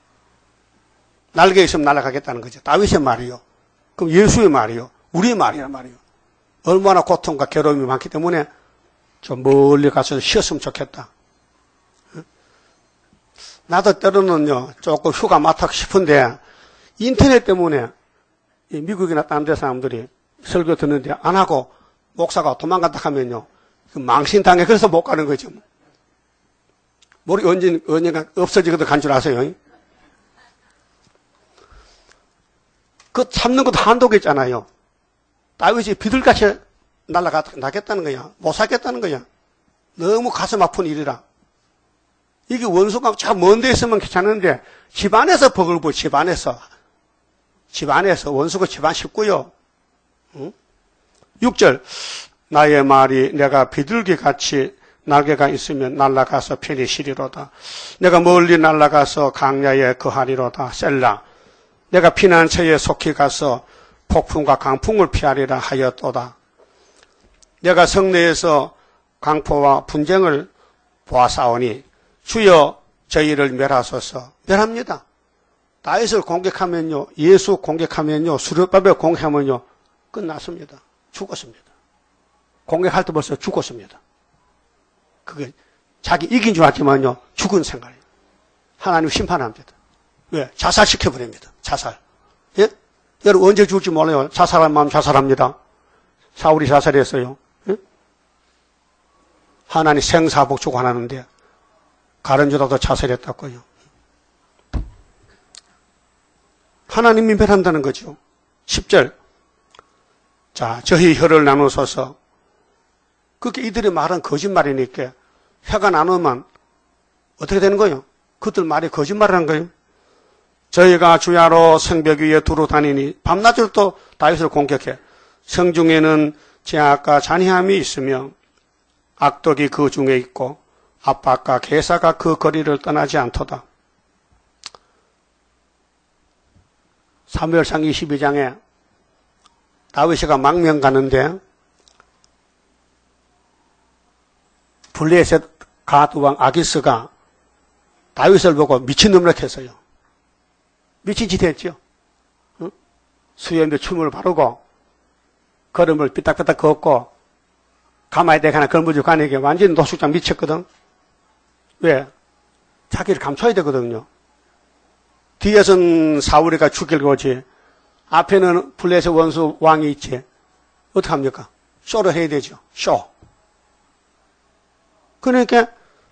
날개 있으면 날아가겠다는 거죠. 다윗의 말이요. 그럼 예수의 말이요. 우리의 말이란 말이요. 얼마나 고통과 괴로움이 많기 때문에 좀 멀리 가서 쉬었으면 좋겠다. 나도 때로는요, 조금 휴가 맡고 싶은데, 인터넷 때문에, 미국이나 다른 데 사람들이 설교 듣는데 안 하고, 목사가 도망갔다 하면요, 망신당해. 그래서 못 가는 거죠. 머리 언젠가 없어지거든 간 줄 아세요? 그 참는 것도 한도가 있잖아요. 다윗이 비둘기같이 날아가겠다는 거야. 못 살겠다는 거야. 너무 가슴 아픈 일이라. 이게 원수가 참 먼 데 있으면 괜찮은데 집안에서 버글버 집안에서 원수가 집안 식구요. 응? 6절 나의 말이 내가 비둘기같이 날개가 있으면 날아가서 편히 쉬리로다. 내가 멀리 날아가서 강야에 거하리로다. 셀라. 내가 피난처에 속히 가서 폭풍과 강풍을 피하리라 하였도다. 내가 성내에서 강포와 분쟁을 보아싸우니 주여 저희를 멸하소서. 멸합니다. 다윗을 공격하면요, 예수 공격하면요, 수르바벨 공격하면요, 끝났습니다. 죽었습니다. 공격할 때 벌써 죽었습니다. 그게 자기 이긴 줄 알지만요, 죽은 생각이에요. 하나님 심판합니다. 왜? 자살시켜버립니다. 자살. 예? 여러분 언제 죽을지 몰라요. 자살할 마음 자살합니다. 사울이 자살했어요. 예? 하나님 생사복 주관하는데 가룟유다도 자살했다고요. 하나님이 멸한다는 거죠. 10절. 자, 저희 혀를 나누소서. 그렇게 이들의 말은 거짓말이니까 혀가 나누면 어떻게 되는 거예요? 그들 말이 거짓말이라는 거예요. 저희가 주야로 성벽 위에 두루 다니니 밤낮으로 또 다윗을 공격해. 성중에는 제약과 잔인함이 있으며 악독이 그 중에 있고 압박과 계사가 그 거리를 떠나지 않도다. 사무엘상 22장에 다윗이가 망명 가는데 블레셋 가드왕 아기스가 다윗을 보고 미친놈이라 했어요. 미친 짓 했죠. 응? 수염에 춤을 바르고 걸음을 삐딱삐딱 걷고 가마에 대가나 걸무지고 가니까 완전히 노숙자 미쳤거든. 왜? 자기를 감춰야 되거든요. 뒤에서는 사울이가 죽이려고 오지 앞에는 블레셋 원수 왕이 있지. 어떡합니까? 쇼를 해야 되죠. 쇼. 그러니까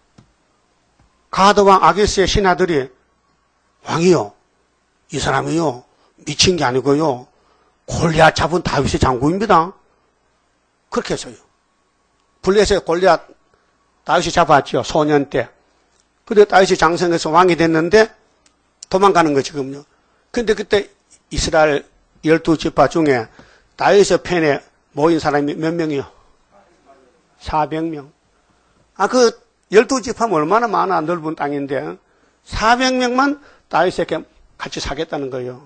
가드왕 아기스의 신하들이 왕이요. 이 사람이요. 미친 게 아니고요. 골리앗 잡은 다윗의 장군입니다. 그렇게 했어요. 블레셋 골리앗 다윗이 잡았죠. 소년 때. 그래 다윗이 장성해서 왕이 됐는데 도망가는 거 지금요. 근데 그때 이스라엘 12지파 중에 다윗의 편에 모인 사람이 몇 명이요? 400명. 그 12지파면 얼마나 많아 넓은 땅인데 400명만 다윗에게 같이 사겠다는 거예요.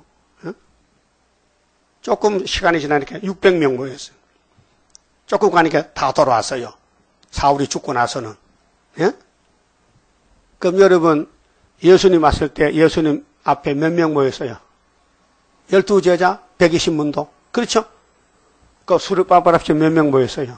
조금 시간이 지나니까 600명 모였어요. 조금 가니까 다 돌아왔어요. 사울이 죽고 나서는. 예? 그럼 여러분 예수님 왔을 때 예수님 앞에 몇 명 모였어요? 12제자 120문도. 그렇죠? 그 수르바벨 앞에 몇 명 모였어요?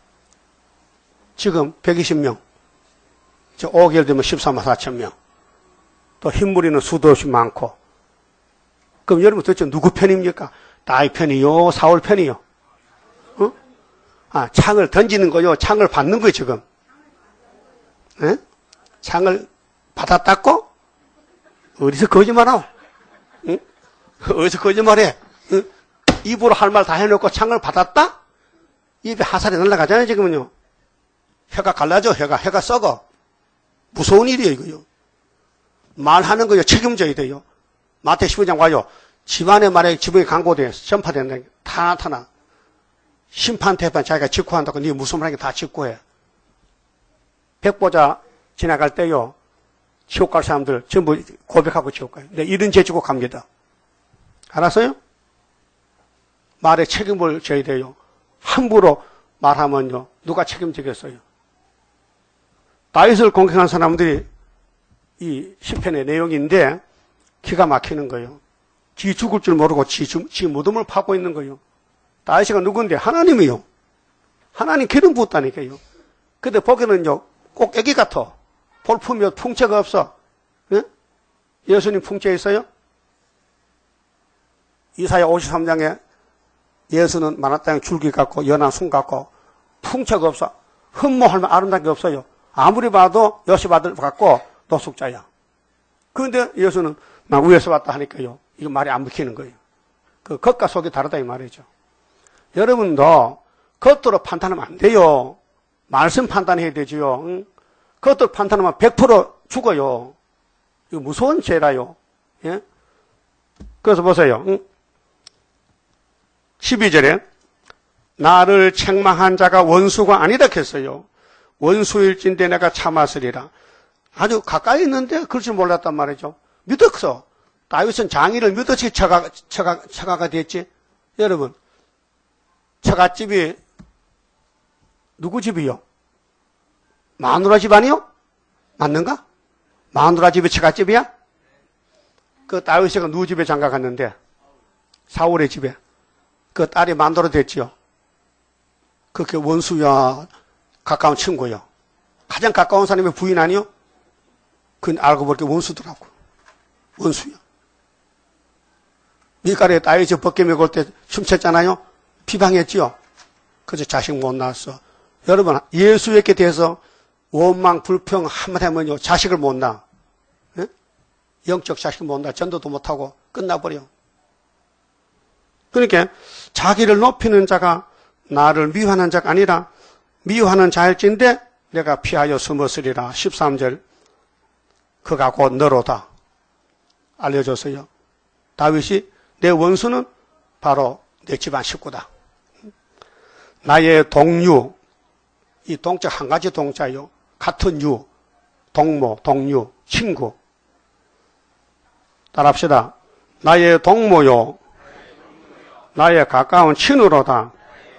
지금 120명. 5개월 되면 13만 4천 명. 또 흰무리는 수도 없이 많고. 그럼 여러분 도대체 누구 편입니까? 다윗 편이요? 사울 편이요? 창을 던지는 거요? 창을 받는 거요, 지금? 예? 창을 받았다고? 어디서 거짓말하오? 응? 어디서 거짓말해? 응? 입으로 할 말 다 해놓고 창을 받았다? 입에 화살이 날아가잖아요, 지금은요. 혀가 갈라져, 혀가 썩어. 무서운 일이에요, 이거요. 말하는 거요, 책임져야 돼요. 마태 15장 와요. 집안의 말에 지붕이 강고돼, 전파된다. 다 나타나. 심판, 태판 자기가 직구한다고 네 무슨 말하는 게 다 직구해. 백보자 지나갈 때요. 지옥 갈 사람들 전부 고백하고 지옥 가요. 근데 이런 죄 지고 갑니다. 알았어요? 말에 책임을 져야 돼요. 함부로 말하면요. 누가 책임지겠어요? 다윗을 공격한 사람들이 이 시편의 내용인데 기가 막히는 거예요. 지 죽을 줄 모르고 지 무덤을 파고 있는 거예요. 다윗이가 누군데? 하나님이요. 하나님 기름 부었다니까요. 근데 보기에는요, 꼭 애기 같아. 볼품이 풍채가 없어. 예? 예수님 풍채 있어요? 이사야 53장에 예수는 마나 땅에 줄기 같고 연한 순 같고 풍채가 없어. 흠모하면 아름다운 게 없어요. 아무리 봐도 요셉 아들 같고 노숙자야. 그런데 예수는 나 위에서 왔다 하니까요. 이거 말이 안 먹히는 거예요. 그 겉과 속이 다르다 이 말이죠. 여러분도 겉으로 판단하면 안 돼요. 말씀 판단해야 되지요. 응? 겉으로 판단하면 100% 죽어요. 이거 무서운 죄라요. 예? 그래서 보세요. 응? 12절에 나를 책망한 자가 원수가 아니다 했어요. 원수일진데 내가 참았으리라. 아주 가까이 있는데 그럴 줄 몰랐단 말이죠. 믿었어. 다윗은 장인을 믿었지 처가가 됐지. 여러분 처갓집이 누구 집이요? 마누라 집 아니요? 맞는가? 마누라 집이 처갓집이야? 그 다윗이가 누구 집에 장가 갔는데? 사울의 집에. 그 딸이 마누라 됐지요. 그렇게 원수야, 가까운 친구요. 가장 가까운 사람의 부인 아니요? 그건 알고 보니까 원수더라고. 원수야. 밀가루에 따위서 벗겨 먹을 때 춤췄잖아요? 비방했지요? 그래서 자식 못 낳았어. 여러분, 예수에게 대해서 원망, 불평 한마디 하면요, 자식을 못 낳아. 예? 영적 자식을 못 낳아. 전도도 못하고 끝나버려. 그러니까 자기를 높이는 자가 나를 미워하는 자가 아니라 미워하는 자일진데 내가 피하여 숨었으리라. 13절. 그가 곧 너로다. 알려줬어요. 다윗이 내 원수는 바로 내 집안 식구다. 나의 동유, 이 동자 한 가지 동자요. 같은 유, 동모, 동유, 친구. 따라합시다. 나의 동모요. 나의 가까운 친구로다.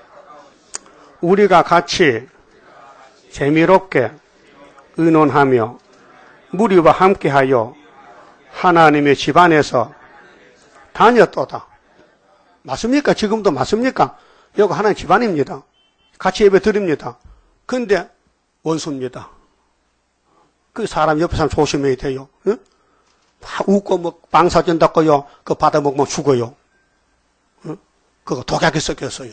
우리가 같이 재미롭게 의논하며 무리와 함께하여 하나님의 집안에서 다녔도다. 맞습니까? 지금도 맞습니까? 여기 하나님 집안입니다. 같이 예배 드립니다. 근데 원수입니다. 그 사람 옆에 사람 조심해야 돼요. 응? 막 웃고 뭐 빵 사준다고요. 그거 받아먹으면 죽어요. 응? 그거 독약이 섞였어요.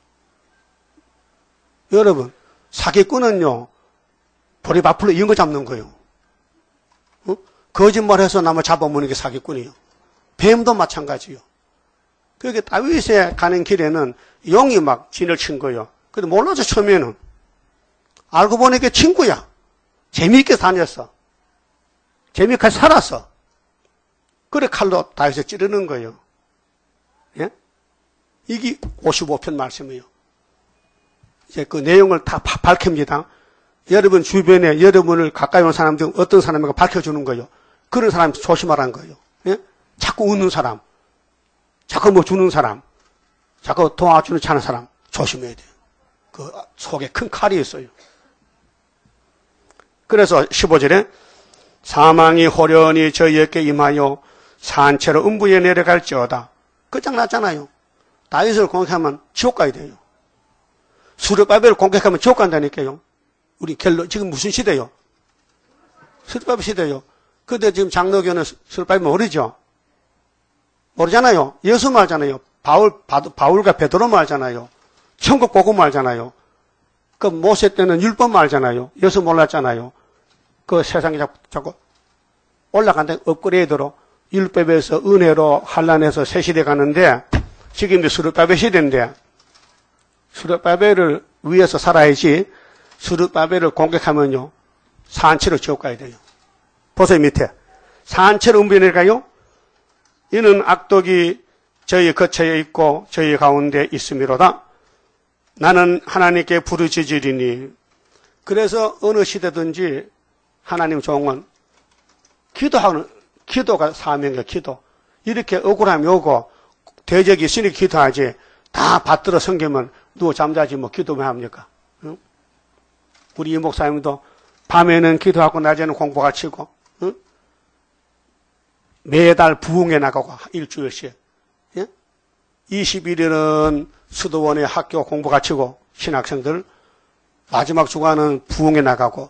여러분, 사기꾼은요, 보리 앞으로 이런 거 잡는 거예요. 응? 거짓말해서 남을 잡아먹는 게 사기꾼이에요. 뱀도 마찬가지요. 그렇게 다윗에 가는 길에는 용이 막 진을 친 거예요. 근데 몰라서 처음에는. 알고 보니까 친구야. 재미있게 다녔어. 재미있게 살았어. 그래 칼로 다윗을 찌르는 거예요. 예? 이게 55편 말씀이에요. 이제 그 내용을 다 밝힙니다. 여러분 주변에 여러분을 가까이 온 사람들 어떤 사람인가 밝혀주는 거예요. 그런 사람 조심하라는 거예요. 예? 자꾸 웃는 사람, 자꾸 뭐 주는 사람, 자꾸 도와주는 차는 사람 조심해야 돼요. 그 속에 큰 칼이 있어요. 그래서 15절에 사망이 호련히 저희에게 임하여 산채로 음부에 내려갈지어다. 끝장났잖아요. 다윗을 공격하면 지옥 가야 돼요. 수르바벨을 공격하면 지옥 간다니까요. 우리 지금 무슨 시대요? 수르바벨 시대요. 근데 지금 장로교는 수르바벨 모르죠? 모르잖아요. 예수 말잖아요. 바울과 베드로 말잖아요. 천국 복음 말잖아요. 그 모세 때는 율법 말잖아요. 예수 몰랐잖아요. 그 세상에 자꾸 올라간다. 업그레이드로 율법에서 은혜로 환란에서 새 시대 가는데 지금 수르바벨 시대인데 수르바벨을 위해서 살아야지 수르바벨을 공격하면요. 산채로 지옥 가야 돼요. 보세요 밑에. 산채로 음부에 내려가요. 이는 악독이 저희 거처에 있고 저희 가운데 있음이로다. 나는 하나님께 부르짖으리니. 그래서 어느 시대든지 하나님 종은 기도가 사명이에요. 기도. 이렇게 억울함이 오고 대적이 있으니 기도하지. 다 받들어 섬기면 누워 잠자지 뭐 기도만 합니까? 응? 우리 이 목사님도 밤에는 기도하고 낮에는 공부가 치고 응? 매달 부흥회 나가고 일주일씩 21일은 수도원에 학교 공부 가르치고 신학생들 마지막 주간은 부흥회 나가고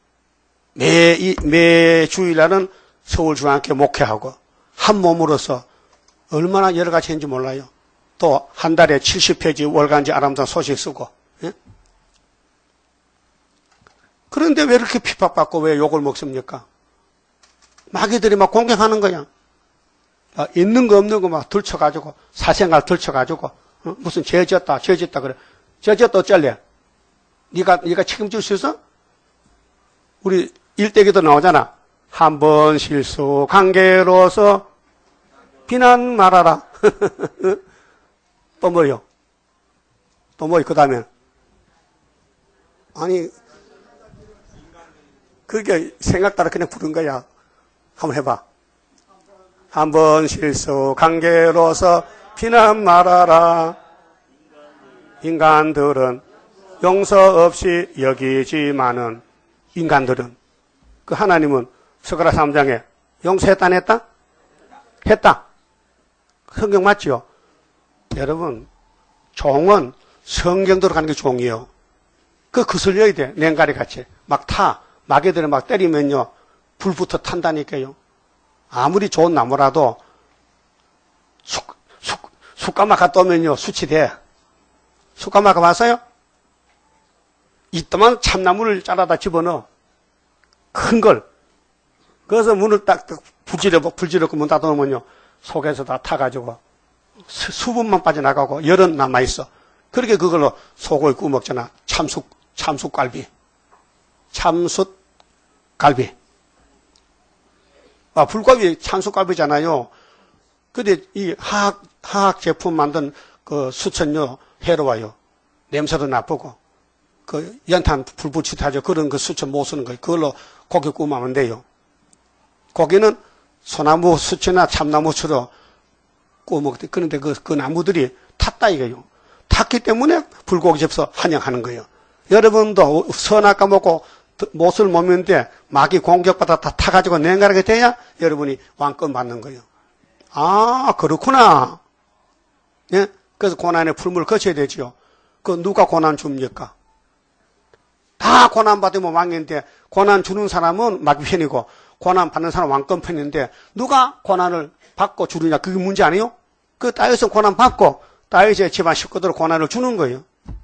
매 주일날은 서울중앙교회 목회하고 한 몸으로서 얼마나 여러 가지 했는지 몰라요. 또 한 달에 70페이지 월간지 아름다운 소식 쓰고 그런데 왜 이렇게 핍박받고 왜 욕을 먹습니까? 마귀들이 막 공격하는 거야. 있는 거 없는 거 막 들쳐가지고 사생활 들쳐가지고 무슨 죄 짓다 그래. 죄 짓다 어쩔래? 네가 책임질 수 있어? 우리 일대기도 나오잖아. 한 번 실수한 게로서 비난 말아라. 또 뭐요? 또 뭐 그 다음에 아니 그게 생각 따라 그냥 부른 거야. 한번 해봐. 한 번 실수한 게로서 비난 말아라. 인간들은 용서 없이 여기지만은 인간들은 그 하나님은 스가랴 3장에 용서했다 안 했다? 했다. 성경 맞지요? 여러분 종은 성경대로 가는 게 종이요. 그 거슬려야 돼. 냉가리 같이. 막 타. 마개들을 막 때리면요. 불부터 탄다니까요. 아무리 좋은 나무라도 숯가마 갔다 오면요. 숯이 돼. 숯가마 가봤어요? 이따만 참나무를 잘라다 집어넣어. 큰 걸. 그래서 문을 딱 불지르고 문 닫아놓으면요. 속에서 다 타가지고 수분만 빠져나가고 열은 남아있어. 그렇게 그걸로 소고기 구워 먹잖아. 참숯갈비. 참숯갈비. 불갈비 참숯갈비잖아요. 근데 이 화학 제품 만든 그 수천요 해로워요. 냄새도 나쁘고. 그 연탄 불 붙이타죠. 그런 그 수천 못 쓰는 거예요. 그걸로 고기 구워 먹으면 돼요. 고기는 소나무 수치나 참나무처럼 구워 먹대. 그런데 그 나무들이 탔다 이거요. 탔기 때문에 불고기 접서 환영하는 거예요. 여러분도 선악과 먹고 못을 못 먹는데 마귀 공격받아 다 타가지고 냉가하게 돼야 여러분이 왕권 받는 거예요. 아, 그렇구나. 예? 그래서 고난의 풀물을 거쳐야 되지요. 그 누가 고난 줍니까? 다 고난 받으면 왕인데 고난 주는 사람은 마귀 편이고 고난 받는 사람은 왕권 편인데 누가 고난을 받고 주느냐 그게 문제 아니에요? 그 다윗은 고난 받고 다윗의 집안 식구들 고난을 주는 거예요.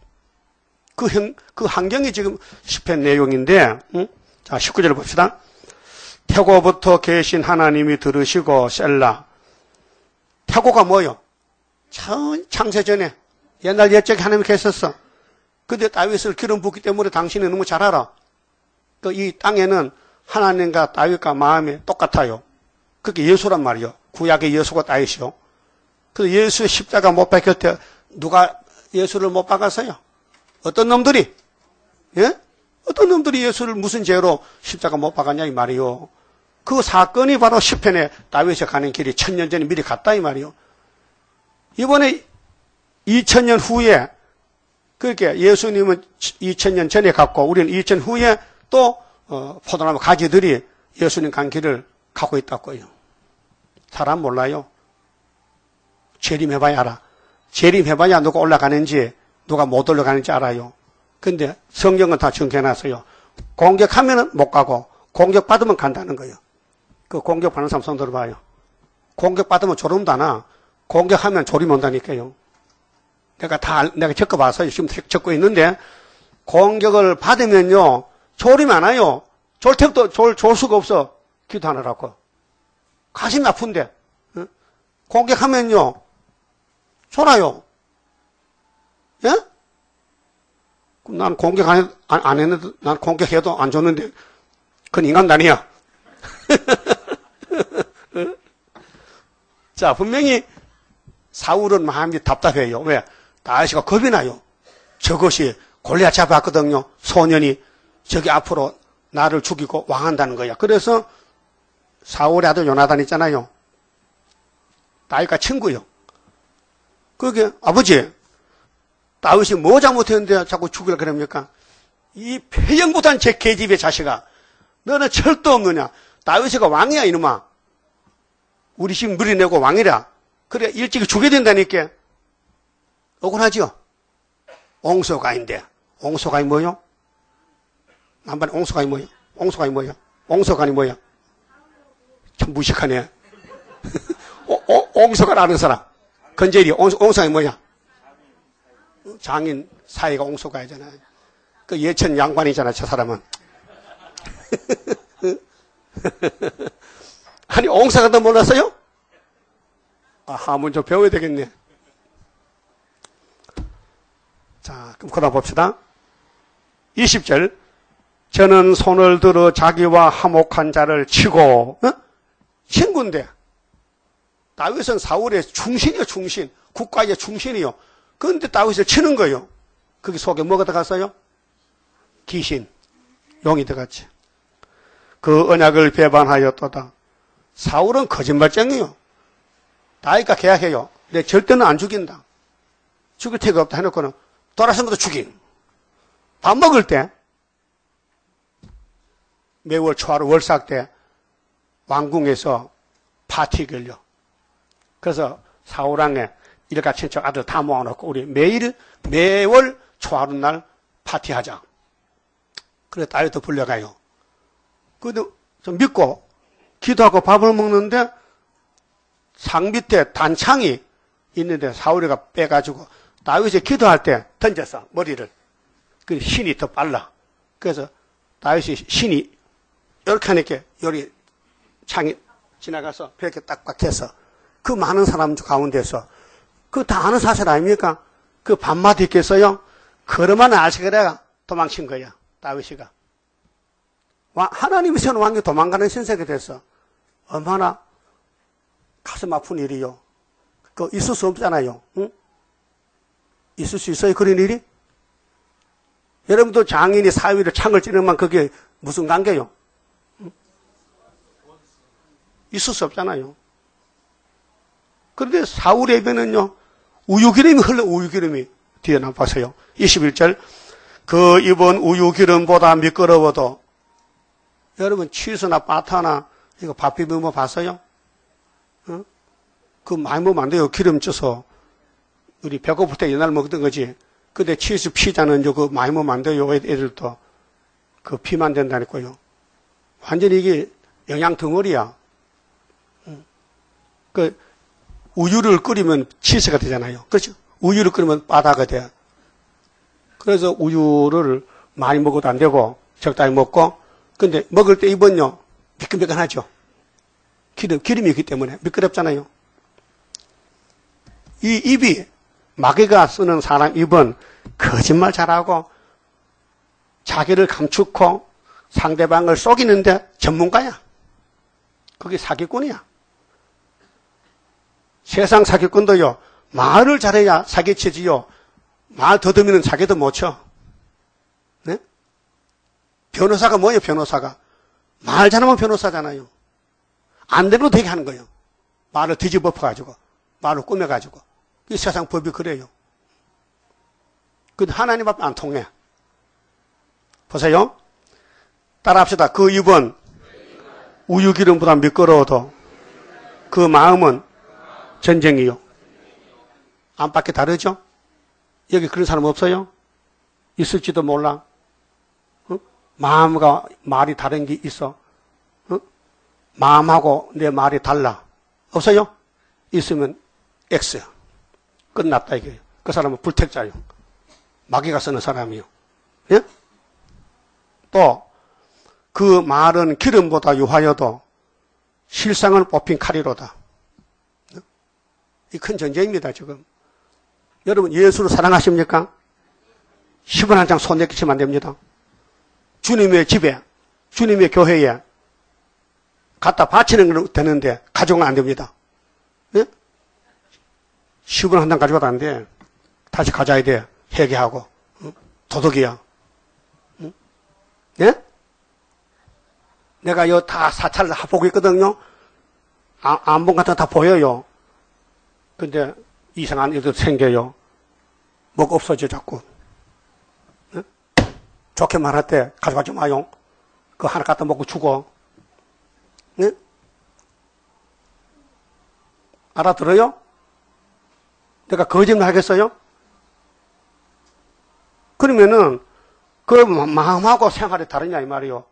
그 환경이 지금 시편 내용인데 자 19절 봅시다. 태고부터 계신 하나님이 들으시고 셀라. 태고가 뭐요? 창세전에 옛날 옛적에 하나님이 계셨어. 근데 다윗을 기름 붓기 때문에 당신이 너무 잘 알아. 이 땅에는 하나님과 다윗과 마음이 똑같아요. 그게 예수란 말이요. 구약의 예수가 다윗이요. 그래서 예수의 십자가 못 박힐 때 누가 예수를 못 박았어요? 어떤 놈들이? 예? 어떤 놈들이 예수를 무슨 죄로 십자가 못 박았냐 이 말이요. 그 사건이 바로 시편에 다윗이 가는 길이 1000년 전에 미리 갔다 이 말이요. 이번에 2000년 후에 그렇게 예수님은 2000년 전에 갔고 우리는 2000년 후에 또 포도나무 가지들이 예수님 간 길을 가고 있다고요. 사람 몰라요. 재림해봐야 알아. 재림해봐야 누가 올라가는지 누가 못 올라가는지 알아요. 근데 성경은 다 정해놨어요. 공격하면 못 가고 공격받으면 간다는 거예요. 그 공격받는 사람 손 들어봐요. 공격받으면 졸음도 안 와. 공격하면 졸음 온다니까요. 내가 적어봐서 지금 적고 있는데 공격을 받으면요 졸음이 안 와요. 졸 때부터 졸 수가 없어. 기도하느라고. 가슴이 아픈데 공격하면요 졸아요. 예? 난 공격 안 했는데 난 공격해도 안 줬는데 그건 인간단이야. 자 분명히 사울은 마음이 답답해요. 왜? 다윗이가 겁이 나요. 저것이 골리앗 잡았거든요. 소년이 저기 앞으로 나를 죽이고 왕한다는 거야. 그래서 사울의 아들 요나단 있잖아요. 다윗과 친구요. 그게 아버지 다윗이 뭐 잘못했는데 자꾸 죽이려 그럽니까? 이 폐영부탄 제 계집의 자식아 너는 철도 없느냐. 다윗이가 왕이야 이놈아. 우리 집 물이내고 왕이라. 그래 일찍이 죽여야 된다니까. 억울하죠? 옹소가인데 옹소가이 뭐요? 남반에 옹소가이 뭐요? 옹소가이 뭐요? 옹소가이 뭐요? 참 무식하네. 옹소가 아는 사람. 건재리 옹소가이 뭐야? 장인 사이가 옹소가이잖아요. 그 예천 양반이잖아 저 사람은. 아니 옹소가도 몰랐어요? 아 한번 좀 배워야 되겠네. 자, 그럼 그다음 봅시다. 20절. 저는 손을 들어 자기와 화목한 자를 치고, 친구인데, 다윗은 사울의 충신이요, 충신. 국가의 충신이요. 그런데 다윗을 치는 거예요. 거기 속에 뭐가 들어갔어요? 귀신. 용이 들어갔지. 그 언약을 배반하였도다. 사울은 거짓말쟁이요. 다윗과 계약해요. 내 절대는 안 죽인다. 죽일 택이 없다 해놓고는 돌아선 것도 죽인. 밥 먹을 때 매월 초하루 월삭 때 왕궁에서 파티 걸려. 그래서 사울왕의 일가 친척 아들 다 모아놓고 우리 매일 매월 초하루 날 파티하자. 그래 다이어트 불려가요. 근데 좀 믿고 기도하고 밥을 먹는데 상 밑에 단창이 있는데 사울이가 빼가지고 다윗이 기도할 때 던졌어 머리를. 그 신이 더 빨라. 그래서 다윗이 신이 이렇게 하니까 여기 창이 지나가서 이렇게 딱딱해서 그 많은 사람 가운데서 그 다 아는 사실 아닙니까? 그 밤마다 있겠어요? 그러만 아시그래가 도망친 거야 다윗이가. 하나님이 세운 왕이 도망가는 신세가 됐어. 얼마나 가슴 아픈 일이요. 그거 있을 수 없잖아요. 응? 있을 수 있어요 그런 일이? 여러분도 장인이 사위를 창을 찌르면 그게 무슨 관계요? 응? 있을 수 없잖아요. 그런데 사울의 입에는요 우유기름이 흘러. 우유기름이 뒤에 나와서요 21절 그 입은 우유기름보다 미끄러워도. 여러분 치즈나 바타나 이거 밥 비벼 뭐 봤어요? 어? 그 많이 먹으면 안 돼요. 기름 쪄서 우리 배고플 때 옛날 먹던 거지. 근데 치즈 피자는 그 많이 먹으면 안 돼요. 애들도 그 피만 된다니까요. 완전히 이게 영양 덩어리야. 그 우유를 끓이면 치즈가 되잖아요. 그렇죠? 우유를 끓이면 바다가 돼. 그래서 우유를 많이 먹어도 안 되고 적당히 먹고. 근데 먹을 때 입은요 미끈미끈하죠. 기름이 있기 때문에 미끄럽잖아요. 이 입이 마귀가 쓰는 사람 입은 거짓말 잘하고 자기를 감추고 상대방을 속이는데 전문가야. 그게 사기꾼이야. 세상 사기꾼도요 말을 잘해야 사기치지요. 말 더듬이는 자기도 못 쳐. 네? 변호사가 뭐예요 변호사가? 말 잘하면 변호사잖아요. 안 되면 되게 하는 거예요. 말을 뒤집어가지고 말을 꾸며가지고. 이 세상 법이 그래요. 근데 하나님 앞에 안 통해. 보세요. 따라합시다. 그 입은 우유기름보다 미끄러워도 그 마음은 전쟁이요. 안팎이 다르죠? 여기 그런 사람 없어요? 있을지도 몰라. 어? 마음과 말이 다른 게 있어. 어? 마음하고 내 말이 달라. 없어요? 있으면 X야. 끝났다 이게요. 그 사람은 불택자요. 마귀가 쓰는 사람이요. 예? 또 그 말은 기름보다 유하여도 실상을 뽑힌 칼이로다. 이 큰 전쟁입니다 지금. 여러분 예수를 사랑하십니까? 10원 한 장 손 내키시면 안 됩니다. 주님의 집에 주님의 교회에 갖다 바치는 건 되는데 가져가면 안 됩니다. 예? 10원 한 장 가져가도 안 돼. 다시 가져야 돼. 회개하고. 도덕이야. 예? 내가 요 다 사찰을 보고 있거든요. 안본 같은 거 다 보여요. 근데 이상한 일도 생겨요. 뭐가 없어져 자꾸. 예? 좋게 말할 때 가져가지 마요. 그거 하나 갖다 먹고 죽어. 예? 알아들어요? 내가 거짓말 하겠어요? 그러면은 그 마음하고 생활이 다르냐 이 말이요.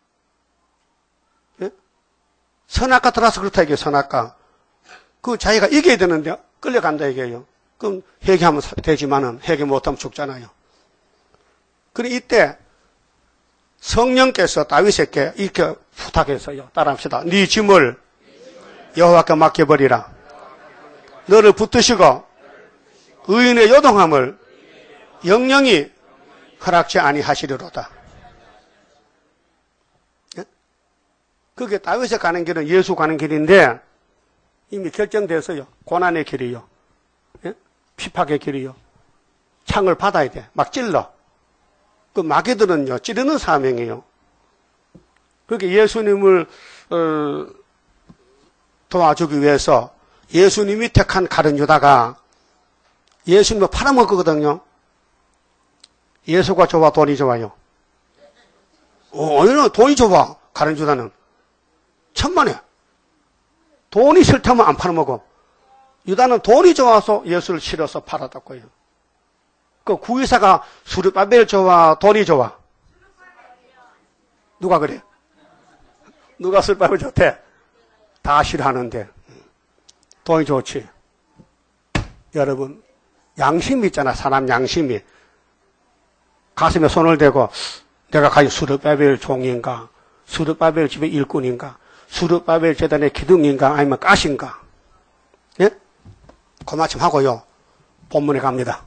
예? 선악과 들어서 그렇다 이게 선악과. 그 자기가 이겨야 되는데 끌려간다 이게요. 그럼 회개하면 되지만은 회개 못하면 죽잖아요. 그래 이때 성령께서 다윗에게 이렇게 부탁했어요. 따라합시다. 네 짐을 여호와께 맡겨버리라. 너를 붙드시고 의인의 요동함을 영영이 허락지 아니하시리로다. 예? 그게 다윗에 가는 길은 예수 가는 길인데 이미 결정돼서요. 고난의 길이요. 예? 피팍의 길이요. 창을 받아야 돼. 막 찔러. 그 마귀들은요. 찌르는 사명이에요. 그렇게 예수님을 도와주기 위해서 예수님이 택한 가룟 유다가 예수님을 팔아먹거든요. 예수가 좋아 돈이 좋아요? 어느 돈이 좋아 가룟 유다는. 천만에. 돈이 싫다면 안 팔아먹어. 유다는 돈이 좋아서 예수를 실어서 팔았다고요. 그 구의사가 수르바벨 좋아, 돈이 좋아? 누가 그래? 누가 수르바벨 좋대? 다 싫어하는데. 돈이 좋지. 여러분, 양심이 있잖아, 사람 양심이. 가슴에 손을 대고, 내가 가진 수르바벨 종인가? 수르바벨 집의 일꾼인가? 수르바벨 재단의 기둥인가? 아니면 가신가? 예? 그 말씀 하고요. 본문에 갑니다.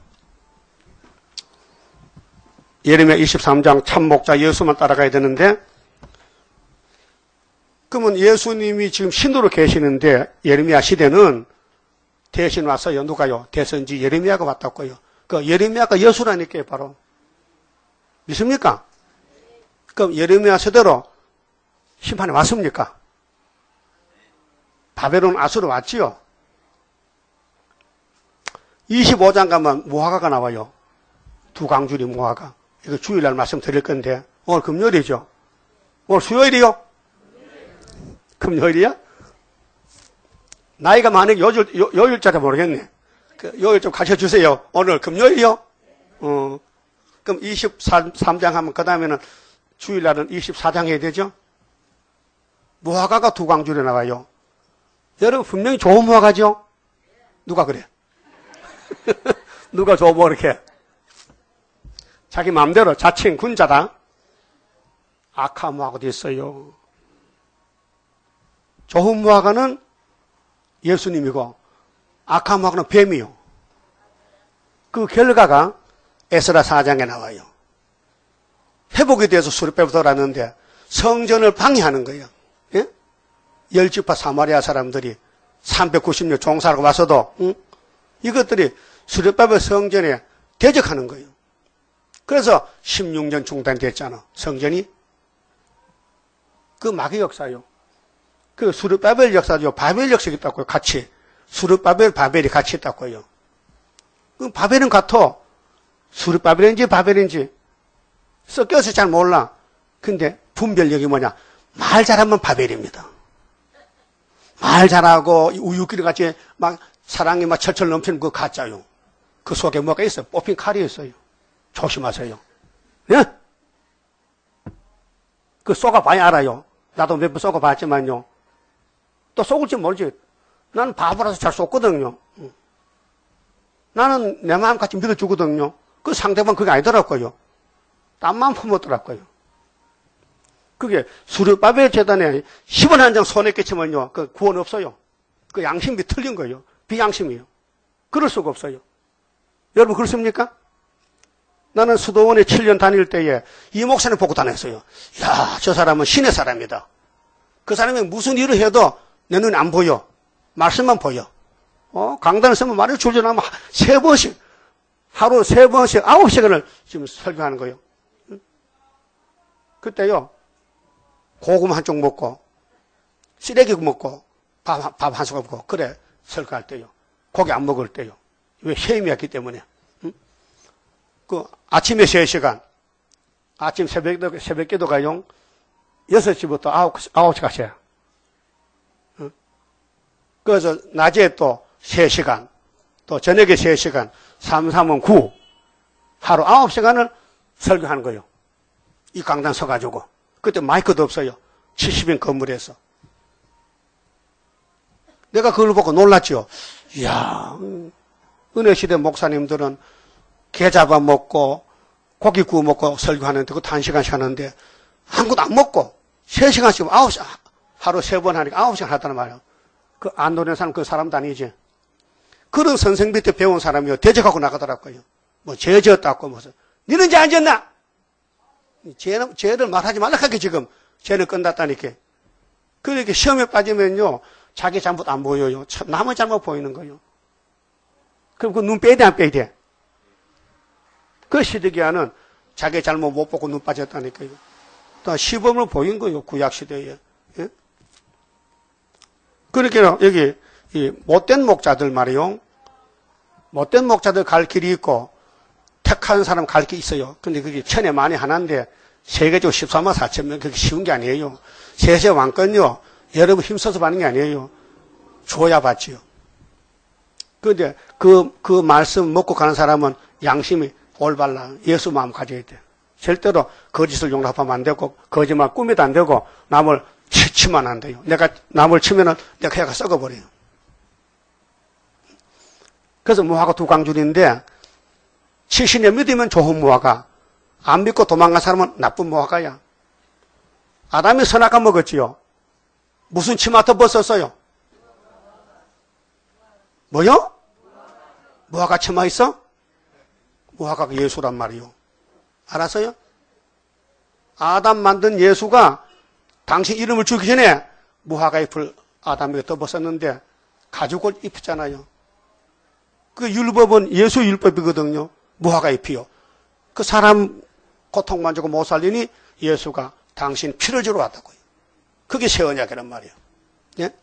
예레미야 23장 참목자 예수만 따라가야 되는데, 그러면 예수님이 지금 신으로 계시는데 예레미야 시대는 대신 왔어요. 누가요? 대선지 예레미야가 왔다고요. 그 예레미야가 예수라니까요, 바로. 믿습니까? 그럼 예레미야 세대로 심판이 왔습니까? 바벨론 아수르 왔지요. 25장 가면 무화과가 나와요. 두 강줄이 무화과. 이거 주일날 말씀드릴 건데 오늘 금요일이죠. 오늘 수요일이요? 금요일이야? 나이가 많으니 요일자가 모르겠네. 그 요일 좀 가르쳐주세요. 오늘 금요일이요? 그럼 23장 하면 그 다음에는 주일날은 24장 해야 되죠? 무화과가 두 강줄에 나와요. 여러분 분명히 좋은 무화과죠? 누가 그래? 누가 좋은 무화과 이렇게? 자기 마음대로 자칭 군자다. 악한 무화과도 있어요. 좋은 무화과는 예수님이고 악한 무화과는 뱀이요. 그 결과가 에스라 4장에 나와요. 회복에 대해서 수르바벨 돌았는데 성전을 방해하는 거예요. 예? 열지파 사마리아 사람들이 390년 종살고 와서도 이것들이 수르바벨 성전에 대적하는 거예요. 그래서 16년 중단됐잖아. 성전이. 그 마귀 역사요. 그 수르바벨 역사죠. 바벨 역사가 있다고요. 같이. 수르바벨, 바벨이 같이 있다고요. 그럼 바벨은 같아. 수르바벨인지 바벨인지 섞여서 잘 몰라. 근데 분별력이 뭐냐? 말 잘하면 바벨입니다. 말 잘하고 우유끼리 같이 막 사랑이 막 철철 넘치는 그 가짜요. 그 속에 뭐가 있어요? 뽑힌 칼이 있어요. 조심하세요. 예? 그 쏘가봐야 알아요. 나도 몇 번 쏘가봤지만요. 또 쏘을지 모르지. 나는 바보라서 잘 쏘거든요. 나는 내 마음같이 믿어주거든요. 그 상대방 그게 아니더라고요. 딴 마음 품었더라고요. 그게 수르바벨 재단에 10원 한 장 손에 끼치면요. 그 구원 없어요. 그 양심이 틀린 거예요. 비양심이에요. 그럴 수가 없어요. 여러분 그렇습니까? 나는 수도원에 7년 다닐 때에 이 목사님 보고 다녔어요. 야, 저 사람은 신의 사람이다. 그 사람이 무슨 일을 해도 내 눈에 안 보여. 말씀만 보여. 강단을 쓰면 말을 줄줄하면 3번씩, 하루 3번씩 9시간을 지금 설교하는 거예요. 그때요, 고구마 한 쪽 먹고, 쓰레기 먹고, 밥 한 숟갈 먹고, 그래, 설교할 때요. 고기 안 먹을 때요. 왜 쉐임이었기 때문에. 그 아침에 3시간, 아침 새벽 기도가요, 6시부터 9시까지. 그래서 낮에 또 3시간, 또 저녁에 3시간, 3, 9, 하루 9시간을 설교하는 거예요. 이 강단 서가지고. 그때 마이크도 없어요. 70인 건물에서. 내가 그걸 보고 놀랐죠. 이야, 은혜시대 목사님들은 게 잡아먹고 고기 구워 먹고 설교하는데 그것도 1시간씩 하는데 아무것도 안 먹고 3시간씩 9시간 하루 3번 하니까 9시간 하다는 말이에요. 그 안 노는 사람 그 사람도 아니지. 그런 선생 밑에 배운 사람이요. 대적하고 나가더라고요. 뭐 죄졌다고 무슨 니는 죄 안 졌나? 죄를 말하지 말라하게 지금 죄는 끝났다니까. 그렇게 시험에 빠지면요. 자기 잘못 안 보여요. 남의 잘못 보이는 거예요. 그럼 그 눈 빼야 돼 안 빼야 돼? 그 시드기야는 자기 잘못 못 보고 눈 빠졌다니까요. 또 시범을 보인 거예요. 구약시대에. 예? 그러니까 여기 이 못된 목자들 말이요. 못된 목자들 갈 길이 있고 택한 사람 갈 길이 있어요. 근데 그게 천에 만에 하나인데 세계적으로 14만 4천 명 그렇게 쉬운 게 아니에요. 세세 왕권요. 여러분 힘써서 받는 게 아니에요. 줘야 받지요. 그런데 그 말씀 먹고 가는 사람은 양심이 올바라 예수 마음 가져야 돼. 절대로 거짓을 용납하면 안 되고 거짓말 꾸며도 안 되고 남을 치면 안 돼요. 내가 남을 치면은 내가 해가 썩어버려요. 그래서 무화과 두 강줄인데 치신에 믿으면 좋은 무화과, 안 믿고 도망간 사람은 나쁜 무화과야. 아담이 선악과 먹었지요. 무슨 치마터 벗었어요? 뭐요? 무화과 치마 있어? 무화과가 예수란 말이요. 알았어요? 아담 만든 예수가 당신 이름을 주기 전에 무화과 잎을 아담에게 떠벗었는데 가죽을 입혔잖아요. 그 율법은 예수 율법이거든요. 무화과 잎이요. 그 사람 고통만 주고 못 살리니 예수가 당신 피를 주러 왔다고요. 그게 새 언약이란 말이에요. 예?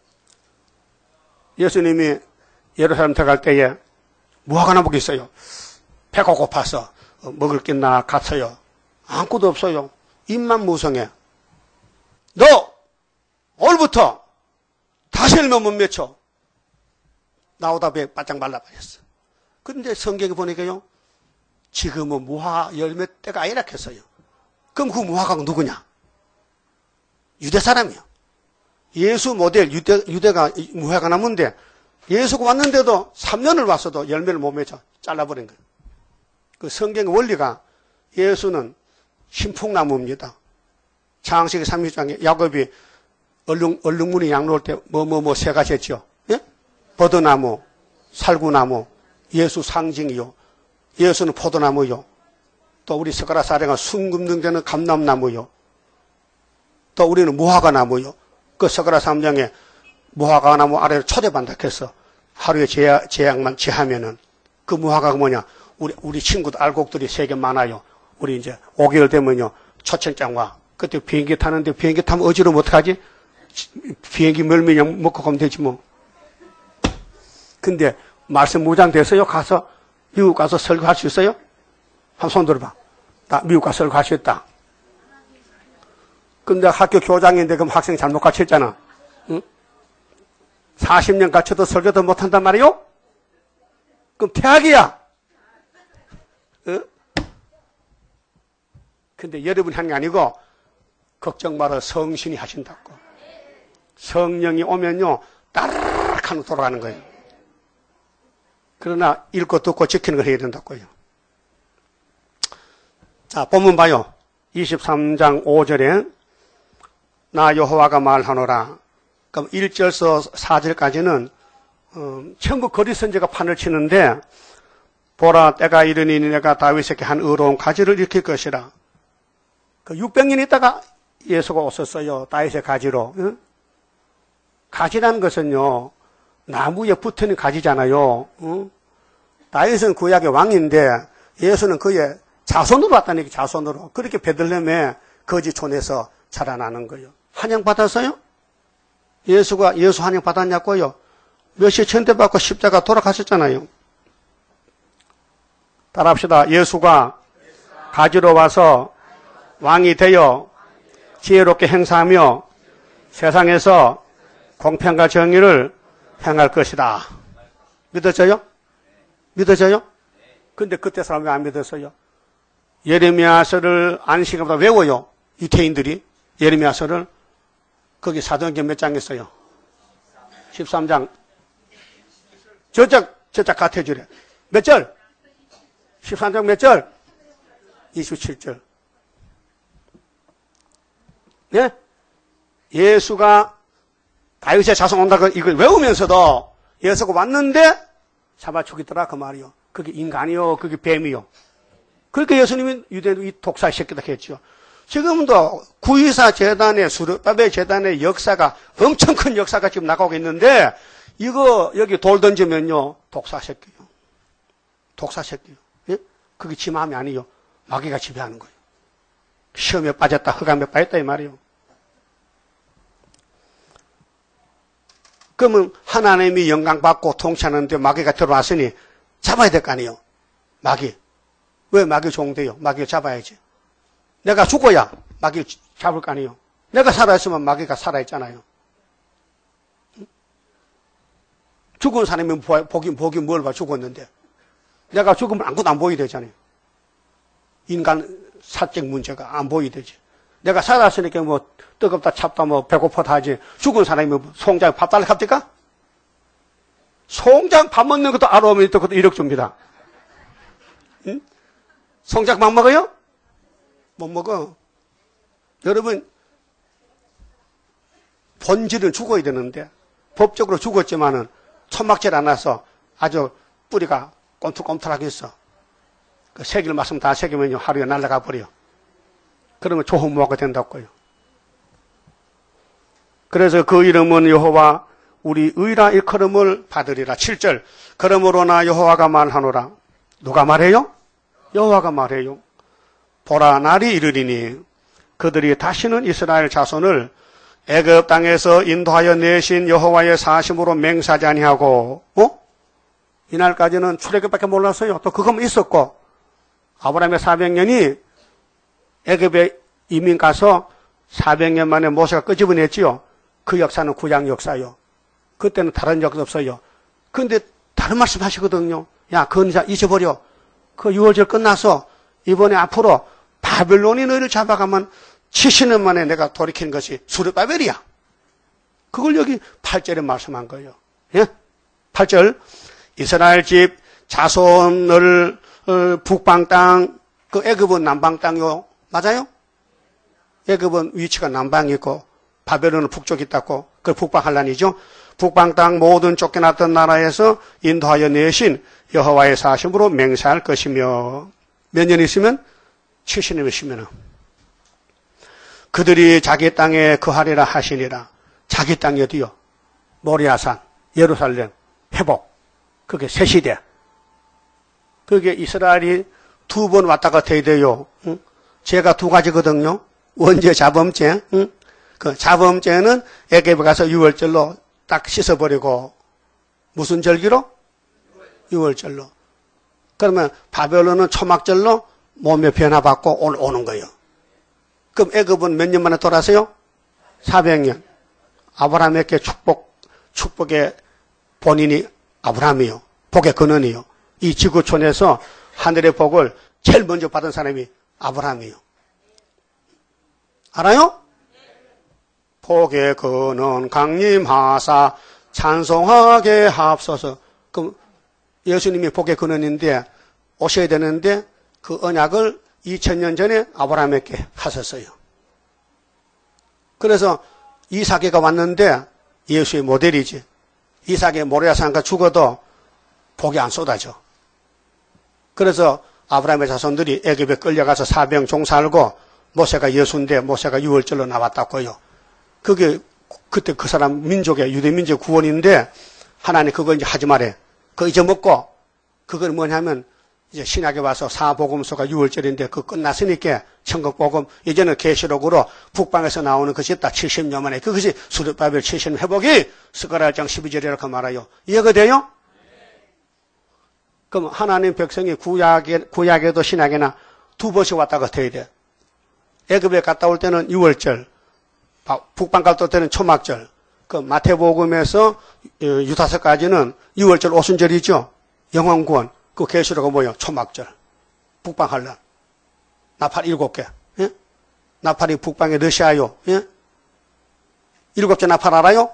예수님이 예루살렘 들어갈 때에 무화과 나무가 있어요. 배가 고파서 먹을 게 있나 갔어요. 아무것도 없어요. 입만 무성해. 너 오늘부터 다시 열면 못 맺혀. 나오다 배에 바짝 말라버렸어. 그런데 성경에 보니까요. 지금은 무화 열매 때가 아니라 했어요. 그럼 그 무화과가 누구냐? 유대 사람이요. 예수 모델 유대가 무화과 나무인데 예수가 왔는데도 3년을 왔어도 열매를 못 맺어. 잘라버린 거예요. 그 성경의 원리가 예수는 신풍나무입니다. 창세기 30장에 야곱이 얼룩무늬 양 놓을 때 세 가지 했죠. 예? 버드나무, 살구나무, 예수 상징이요. 예수는 포도나무요. 또 우리 스가랴 사례가 순금등되는 감람나무요. 또 우리는 무화과나무요. 그 스가랴 3장에 무화과나무 아래로 초대받는다 해서 하루에 제약만 제하면은 그 무화과가 뭐냐? 우리 친구들 알곡들이 세계 많아요. 우리 이제 5개월 되면요. 초청장 와. 그때 비행기 타는데 비행기 타면 어지러우면 어떡하지? 비행기 멀미냥 먹고 가면 되지 뭐. 근데 말씀 무장됐어요? 가서 미국 가서 설교할 수 있어요? 한 손 들어봐. 나 미국 가서 설교할 수 있다. 근데 학교 교장인데 그럼 학생 잘못 가르쳤잖아. 응? 40년 가르쳐도 설교도 못한단 말이요? 그럼 퇴학이야. 응? 근데 여러분이 하는 게 아니고 걱정 말아 성신이 하신다고. 성령이 오면요 따르르르 하고 돌아가는 거예요. 그러나 읽고 듣고 지키는 걸 해야 된다고요. 자, 본문 봐요. 23장 5절에 나 여호와가 말하노라. 그럼 1절서 4절까지는 천국 거리 선지가 판을 치는데 보라 때가 이르니 내가 다윗에게 한 의로운 가지를 일으킬 것이라. 그 600년 있다가 예수가 오셨어요. 다윗의 가지로. 응? 가지라는 것은요. 나무에 붙어있는 가지잖아요. 응? 다윗은 구약의 왕인데 예수는 그의 자손으로 왔다는 얘기 자손으로. 그렇게 베들레헴의 거지촌에서 자라나는 거예요. 환영받았어요? 예수가 예수 환영받았냐고요? 몇시 천대받고 십자가 돌아가셨잖아요. 따라합시다. 예수가 가지로 와서 왕이 되어 지혜롭게 행사하며 세상에서 공평과 정의를 행할 것이다. 믿어져요? 믿어져요? 근데 그때 사람이 안 믿었어요. 예레미야서를 안식일마다 외워요. 유태인들이 예레미야서를. 거기 사도행전 몇 장 있어요? 13장. 저짝 같아 주래. 몇 절? 13장 몇 절? 27절. 네? 예수가 다윗의 자손 온다고 이걸 외우면서도 예수가 왔는데 잡아 죽이더라 그 말이요. 그게 인간이요. 그게 뱀이요. 그러니까 예수님이 유대인 이 독사 새끼다 했죠. 지금도 구이사 재단의 수르바벨 재단의 역사가 엄청 큰 역사가 지금 나가고 있는데 이거 여기 돌 던지면요. 독사 새끼요. 독사 새끼요. 예? 그게 지 마음이 아니요. 마귀가 지배하는 거예요. 시험에 빠졌다, 흑암에 빠졌다 이 말이에요. 그러면 하나님이 영광 받고 통치하는데 마귀가 들어왔으니 잡아야 될 거 아니에요. 마귀. 왜 마귀 종돼요? 마귀를 잡아야지. 내가 죽어야 마귀를 잡을 거 아니에요. 내가 살아있으면 마귀가 살아있잖아요. 죽은 사람이 복이 뭘 봐 죽었는데. 내가 죽으면 아무것도 안 보이게 되잖아요. 인간 사적 문제가 안 보이되지. 내가 살았으니까 뭐 뜨겁다 찹다 뭐 배고프다 하지. 죽은 사람이 뭐 송장 밥 달라 갑니까? 송장 밥 먹는 것도 알아보면 또 그것도 1억 줍니다. 응? 송장 밥 먹어요? 못 먹어. 여러분, 본질은 죽어야 되는데 법적으로 죽었지만은 천막질 안 나서 아주 뿌리가 꼼틀꼼틀하게 있어. 그 새길 말씀 다 새기면요 하루에 날아가 버려. 그러면 좋은 무화가 된다고요. 그래서 그 이름은 여호와 우리 의라 일컬음을 받으리라. 7절 그러므로나 여호와가 말하노라. 누가 말해요? 여호와가 말해요. 보라 날이 이르리니 그들이 다시는 이스라엘 자손을 애굽 땅에서 인도하여 내신 여호와의 사심으로 맹세하지 아니하고 이날까지는 출애굽밖에 몰랐어요. 또 그것만 있었고 아브라함의 400년이 애굽에 이민 가서 400년 만에 모세가 끄집어냈지요. 그 역사는 구약 역사요. 그때는 다른 역사 없어요. 그런데 다른 말씀 하시거든요. 야, 그건 잊어버려. 그 6월절 끝나서 이번에 앞으로 바벨론이 너희를 잡아가면 70년 만에 내가 돌이키는 것이 수르바벨이야. 그걸 여기 8절에 말씀한 거예요. 예? 8절 이스라엘 집 자손을 북방 땅, 그 애굽은 남방 땅이요. 맞아요? 애굽은 위치가 남방이 있고 바벨론은 북쪽이 있다고. 그 북방 환란이죠. 북방 땅 모든 쫓겨났던 나라에서 인도하여 내신 여호와의 사심으로 맹세할 것이며 몇 년 있으면 70년 있으면 그들이 자기 땅에 거하리라 하시니라. 자기 땅이 어디요? 모리아산, 예루살렘, 회복. 그게 새 시대. 그게 이스라엘이 2번 왔다 갔다 해야 돼요. 응? 죄가 2가지거든요. 원죄, 자범죄. 응? 그 자범죄는 애굽에 가서 6월절로 딱 씻어버리고 무슨 절기로? 6월절로. 그러면 바벨론은 초막절로 몸에 변화받고 오는 거예요. 그럼 애굽은 몇 년 만에 돌아서요? 400년. 아브라함에게 축복의 본인이 아브라함이요. 복의 근원이요. 이 지구촌에서 하늘의 복을 제일 먼저 받은 사람이 아브라함이요. 알아요? 복의 근원 강림하사 찬송하게 합소서. 그럼 예수님이 복의 근원인데 오셔야 되는데 그 언약을 2000년 전에 아브라함에게 하셨어요. 그래서 이삭이가 왔는데 예수의 모델이지. 이삭의 모리아산가 죽어도 복이 안 쏟아져. 그래서 아브라함의 자손들이 애굽에 끌려가서 사병 종살고 모세가 예수인데 모세가 6월절로 나왔다고요. 그게 그때 그 사람 민족의 유대민족 구원인데 하나님 그거 이제 하지 말해. 그거 잊어먹고 그건 뭐냐면 이제 신약에 와서 사복음서가 6월절인데 그거 끝났으니까 천국복음 이제는 계시록으로 북방에서 나오는 것이 있다. 70년 만에 그것이 수르바벨 70년 회복이 스가랴장 12절이라고 말아요. 이해가 돼요? 그럼 하나님 백성이 구약에도 신약에나 2번씩 왔다 갔다 해야 돼. 애굽에 갔다 올 때는 6월절, 북방 갔다 올 때는 초막절. 그 마태복음에서 유다서까지는 6월절 오순절이죠. 영원구원. 그 계시록은 뭐예요? 초막절. 북방 환란. 나팔 7개. 예? 나팔이 북방에 러시아요. 예? 7째 나팔 알아요?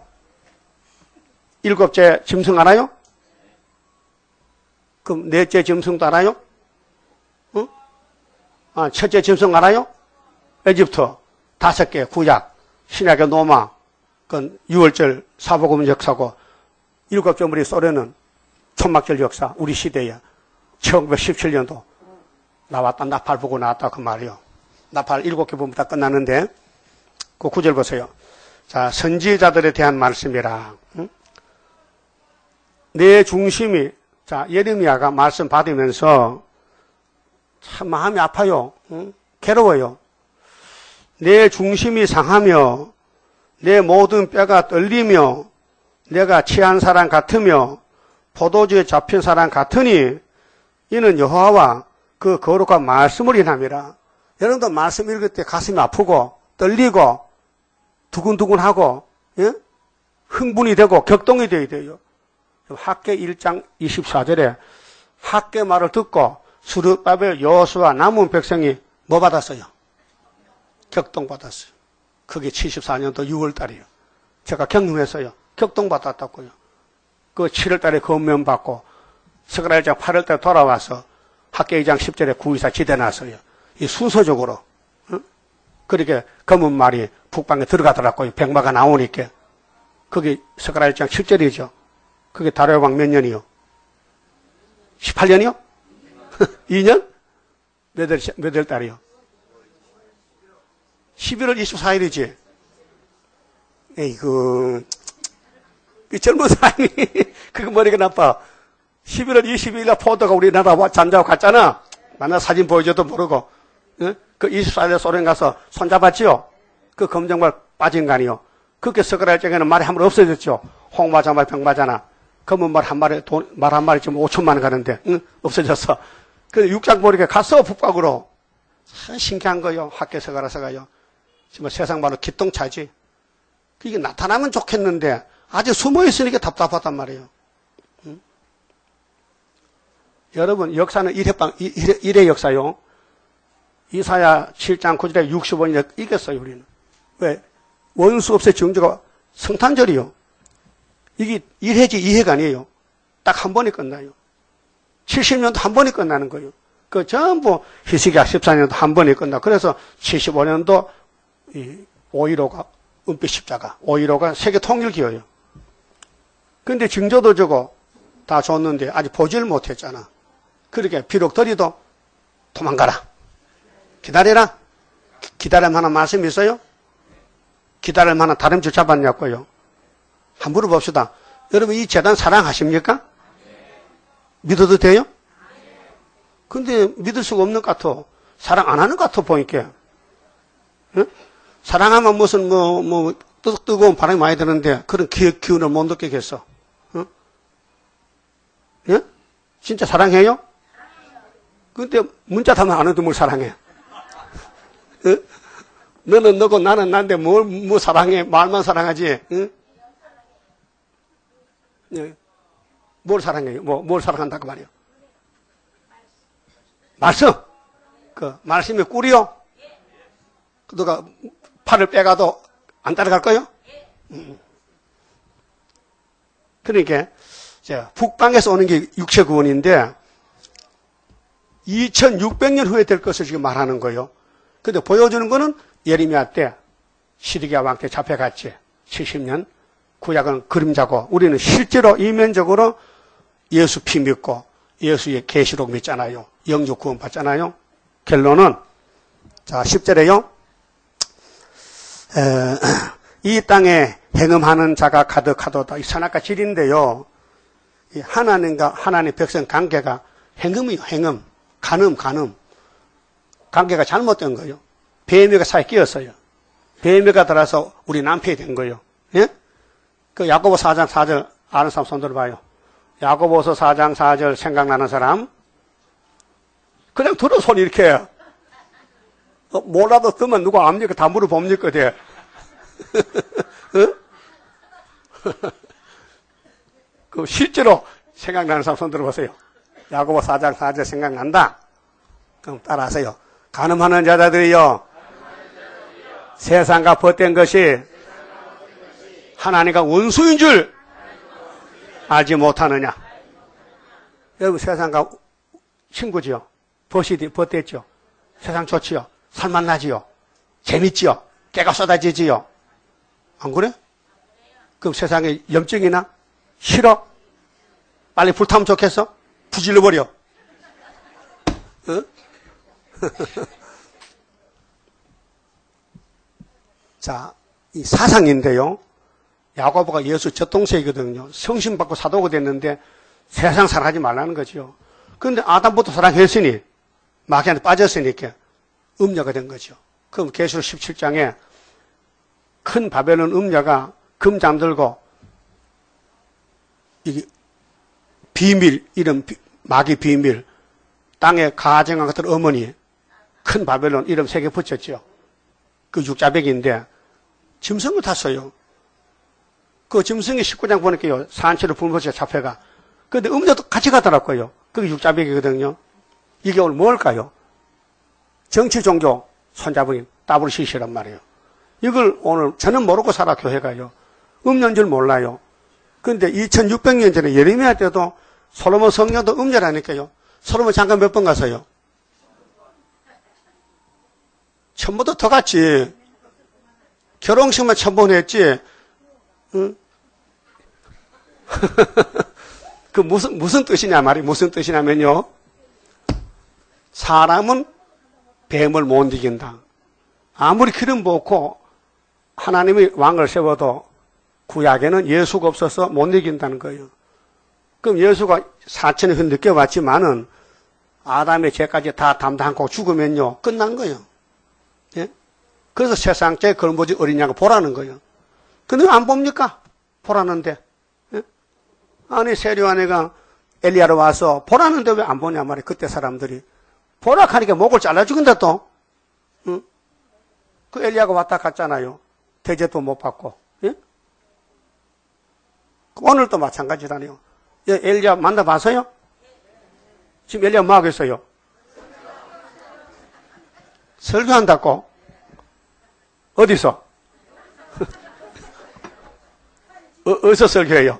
7째 짐승 알아요? 그럼 4째 짐승도 알아요? 응? 첫째 짐승 알아요? 에집트 5개 구약, 신약의 노마, 그건 6월절 사복음 역사고 7째 우리 소련은 초막절 역사, 우리 시대에 1917년도 나왔다. 나팔 보고 나왔다 그 말이요. 나팔 7개 보면 다 끝났는데 그 9절 보세요. 자, 선지자들에 대한 말씀이라. 응? 내 중심이 자, 예레미야가 말씀 받으면서 참 마음이 아파요. 응? 괴로워요. 내 중심이 상하며 내 모든 뼈가 떨리며 내가 취한 사람 같으며 포도주에 잡힌 사람 같으니 이는 여호와와 그 거룩한 말씀을 인함이라. 여러분도 말씀 읽을 때 가슴이 아프고 떨리고 두근두근하고 예? 흥분이 되고 격동이 되어야 돼요. 학개 1장 24절에 학개 말을 듣고 스룹바벨, 여호수아, 남은 백성이 뭐 받았어요? 격동 받았어요. 그게 74년도 6월 달이에요. 제가 경험했어요. 격동 받았다고요. 그 7월 달에 검면 받고 스가랴장 8월 달에 돌아와서 학계의장 10절에 구의사 지대 놨어요. 이 순서적으로. 그렇게 검은 말이 북방에 들어가더라고요. 백마가 나오니까. 그게 스가랴장 7절이죠. 그게 다레오왕 몇 년이요? 18년이요? 2년? 몇 월 달이요? 11월 24일이지. 에이그, 이 젊은 사람이, 그거 머리가 나빠. 11월 22일 날 포도가 우리나라 잠자고 갔잖아. 만나 사진 보여줘도 모르고. 그 24일에 소련 가서 손잡았지요? 그 검정말 빠진 거 아니요? 그렇게 스가랴장에는 말이 한 번 없어졌죠? 홍마자말 병마잖아. 검은 말 한 마리, 말 한 마리 지금 5천만 원 가는데, 없어졌어. 그 육장 모르게 갔어, 북박으로. 신기한 거요. 학교에서 가라서가요. 정말 세상 말로 기똥차지. 이게 나타나면 좋겠는데, 아직 숨어 있으니까 답답하단 말이에요. 여러분, 역사는 일의 역사요. 이사야 7장 9절에 65년에 이겼어요, 우리는. 왜? 원수 없의 정조가 성탄절이요. 이게 1회지 2회가 아니에요. 딱 한 번에 끝나요. 70년도 한 번에 끝나는 거예요. 그 전부 히스기야 14년도 한 번에 끝나. 그래서 75년도 5.15가 은빛 십자가, 5.15가 세계 통일기예요. 근데 증조도 저거 다 줬는데 아직 보지를 못했잖아. 그렇게 비록 더리도 도망가라. 기다려라. 기다릴 만한 말씀이 있어요? 기다릴 만한 다름질 잡았냐고요? 한번 물어봅시다. 여러분 이 재단 사랑하십니까? 믿어도 돼요? 근데 믿을 수가 없는 것 같아. 사랑 안 하는 것 같아 보니까. 응? 사랑하면 무슨 뜨거운 바람이 많이 드는데 그런 기운을 못 느끼겠어. 응? 예? 진짜 사랑해요? 근데 문자 타면 안 해도 뭘 사랑해? 응? 너는 너고 나는 난데 뭘 사랑해? 말만 사랑하지? 응? 예. 뭘 사랑해요? 뭘 사랑한다고 말이요? 말씀. 그 말씀이 꿀이요? 너가 팔을 빼가도 안 따라갈 거요? 그러니까 북방에서 오는 게 육체 구원인데 2600년 후에 될 것을 지금 말하는 거예요. 근데 보여주는 거는 예레미야 때 시드기야 왕 때 잡혀갔지. 70년. 구약은 그림자고 우리는 실제로 이면적으로 예수 피 믿고 예수의 계시록 믿잖아요. 영적 구원 받잖아요. 결론은 자 10절에요. 이 땅에 행음하는 자가 가득하도다. 이 선악과 질인데요. 이 하나님과 하나님 백성 관계가 행음이요. 행음. 간음. 관계가 잘못된 거예요. 뱀이가 사이에 끼었어요. 뱀이가 들어서 우리 남편이 된 거예요. 예? 그 야고보 4장 4절 아는 사람 손 들어봐요. 야고보서 4장 4절 생각나는 사람? 그냥 들어 손 이렇게. 몰라도 뜨면 누가 압니까? 다 물어봅니까? 돼. 그 실제로 생각나는 사람 손 들어보세요. 야고보 4장 4절 생각난다? 그럼 따라하세요. 간음하는 자들이요. 세상과 벗된 것이 하나님과 원수인 줄 알지 못하느냐. 여러분 세상과 친구지요. 벗됐죠. 세상 좋지요. 살만나지요. 재밌지요. 깨가 쏟아지지요. 안 그래? 그럼 세상에 염증이나 싫어? 빨리 불타면 좋겠어? 부질러버려. 어? 자, 이 사상인데요. 야고보가 예수 젖동생이거든요. 성신받고 사도가 됐는데 세상 사랑하지 말라는 거죠. 그런데 아담부터 사랑했으니 마귀한테 빠졌으니까 음녀가 된 거죠. 그럼 계시록 17장에 큰 바벨론 음녀가 금 잠들고 이게 비밀, 이름 마귀 비밀, 땅에 가정한 것들 어머니 큰 바벨론 이름 3개 붙였죠. 그 육자백인데 짐승을 탔어요. 그 짐승이 19장 보니까요. 산채로 불못에 잡혀가. 근데 음녀도 같이 가더라고요. 그게 육자백이거든요. 이게 오늘 뭘까요? 정치, 종교, 손잡이, WCC란 말이에요. 이걸 오늘 저는 모르고 살아, 교회가요. 없는 줄 몰라요. 근데 2600년 전에 예레미야 때도 솔로몬 성녀도 음녀라니까요. 솔로몬 잠깐 몇 번 가서요? 전부터 더 갔지. 결혼식만 1000번 했지. 응? 그 무슨 뜻이냐 말이 무슨 뜻이냐면요. 사람은 뱀을 못 이긴다. 아무리 기름 부었고 하나님이 왕을 세워도 구약에는 예수가 없어서 못 이긴다는 거예요. 그럼 예수가 4000년 후 느껴왔지만은 아담의 죄까지 다 담당하고 죽으면요. 끝난 거예요. 예? 그래서 세상죄 걸머지 어린 양을 보라는 거예요. 근데 왜 안 봅니까? 보라는데. 예? 아니 세례요한이가 엘리야로 와서 보라는데 왜 안 보냐 말이에요. 그때 사람들이. 보라 하니까 목을 잘라 죽인다 또. 응? 그 엘리야가 왔다 갔잖아요. 대접도 못 받고. 예? 오늘도 마찬가지라네요. 예, 엘리야 만나봐서요? 지금 엘리야 뭐 하고 있어요? 설교한다고? 어디서? 어디서 설교해요?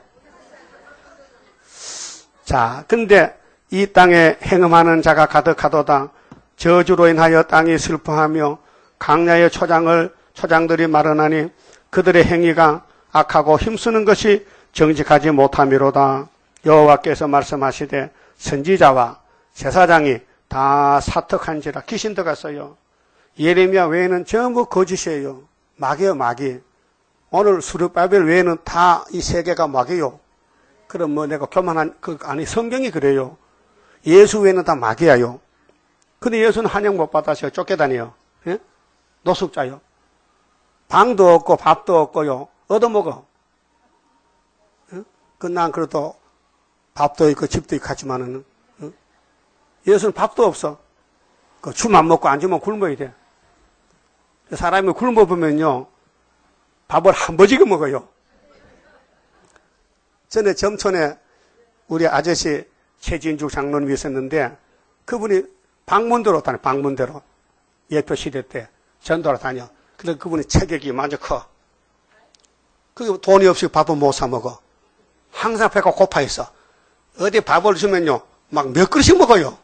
자, 근데 이 땅에 행음하는 자가 가득하도다. 저주로 인하여 땅이 슬퍼하며 강야의 초장들이 마르나니 그들의 행위가 악하고 힘쓰는 것이 정직하지 못함이로다. 여호와께서 말씀하시되 선지자와 제사장이 다 사특한지라. 귀신 들어갔어요. 예레미야 외에는 전부 거짓이에요. 마귀예요, 마귀. 오늘 수르바벨 외에는 다 이 세계가 마귀요. 그럼 뭐 내가 교만한, 아니 성경이 그래요. 예수 외에는 다 마귀야요. 근데 예수는 환영 못 받아서 쫓겨다녀요. 예? 노숙자요. 방도 없고 밥도 없고요. 얻어먹어. 예? 난 그래도 밥도 있고 집도 있고 하지만은 예? 예수는 밥도 없어. 춤 안 먹고 앉으면 굶어야 돼. 사람이 굶어보면요. 밥을 한 버지게 먹어요. 전에 점촌에 우리 아저씨 최진주 장로님이 있었는데 그분이 방문대로 다녀. 방문대로. 예표시대 때 전도로 다녀. 근데 그분이 체격이 완전 커. 그 돈이 없이 밥을 못 사 먹어. 항상 배가 고파 있어. 어디 밥을 주면요. 막 몇 그릇씩 먹어요.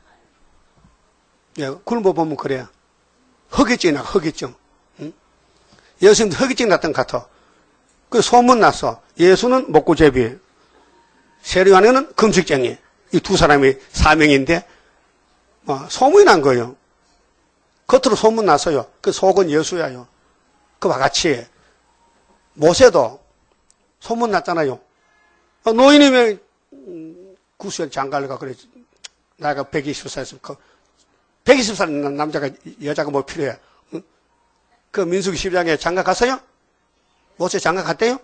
예, 굶어보면 그래. 허기증이 나, 허기증. 응? 예수님도 허기증 났던 것 같아. 그 소문 났어. 예수는 목구제비, 세례요한은 금식쟁이. 이 두 사람이 사명인데, 소문이 난 거예요. 겉으로 소문 났어요. 그 속은 예수야요. 그와 같이, 모세도 소문 났잖아요. 노인이 왜, 구수현 장가를 그래. 나이가 120살에서, 120살 남자가, 여자가 뭐 필요해. 응? 그 민수기 12장에 장가 갔어요? 모세 장가 갔대요?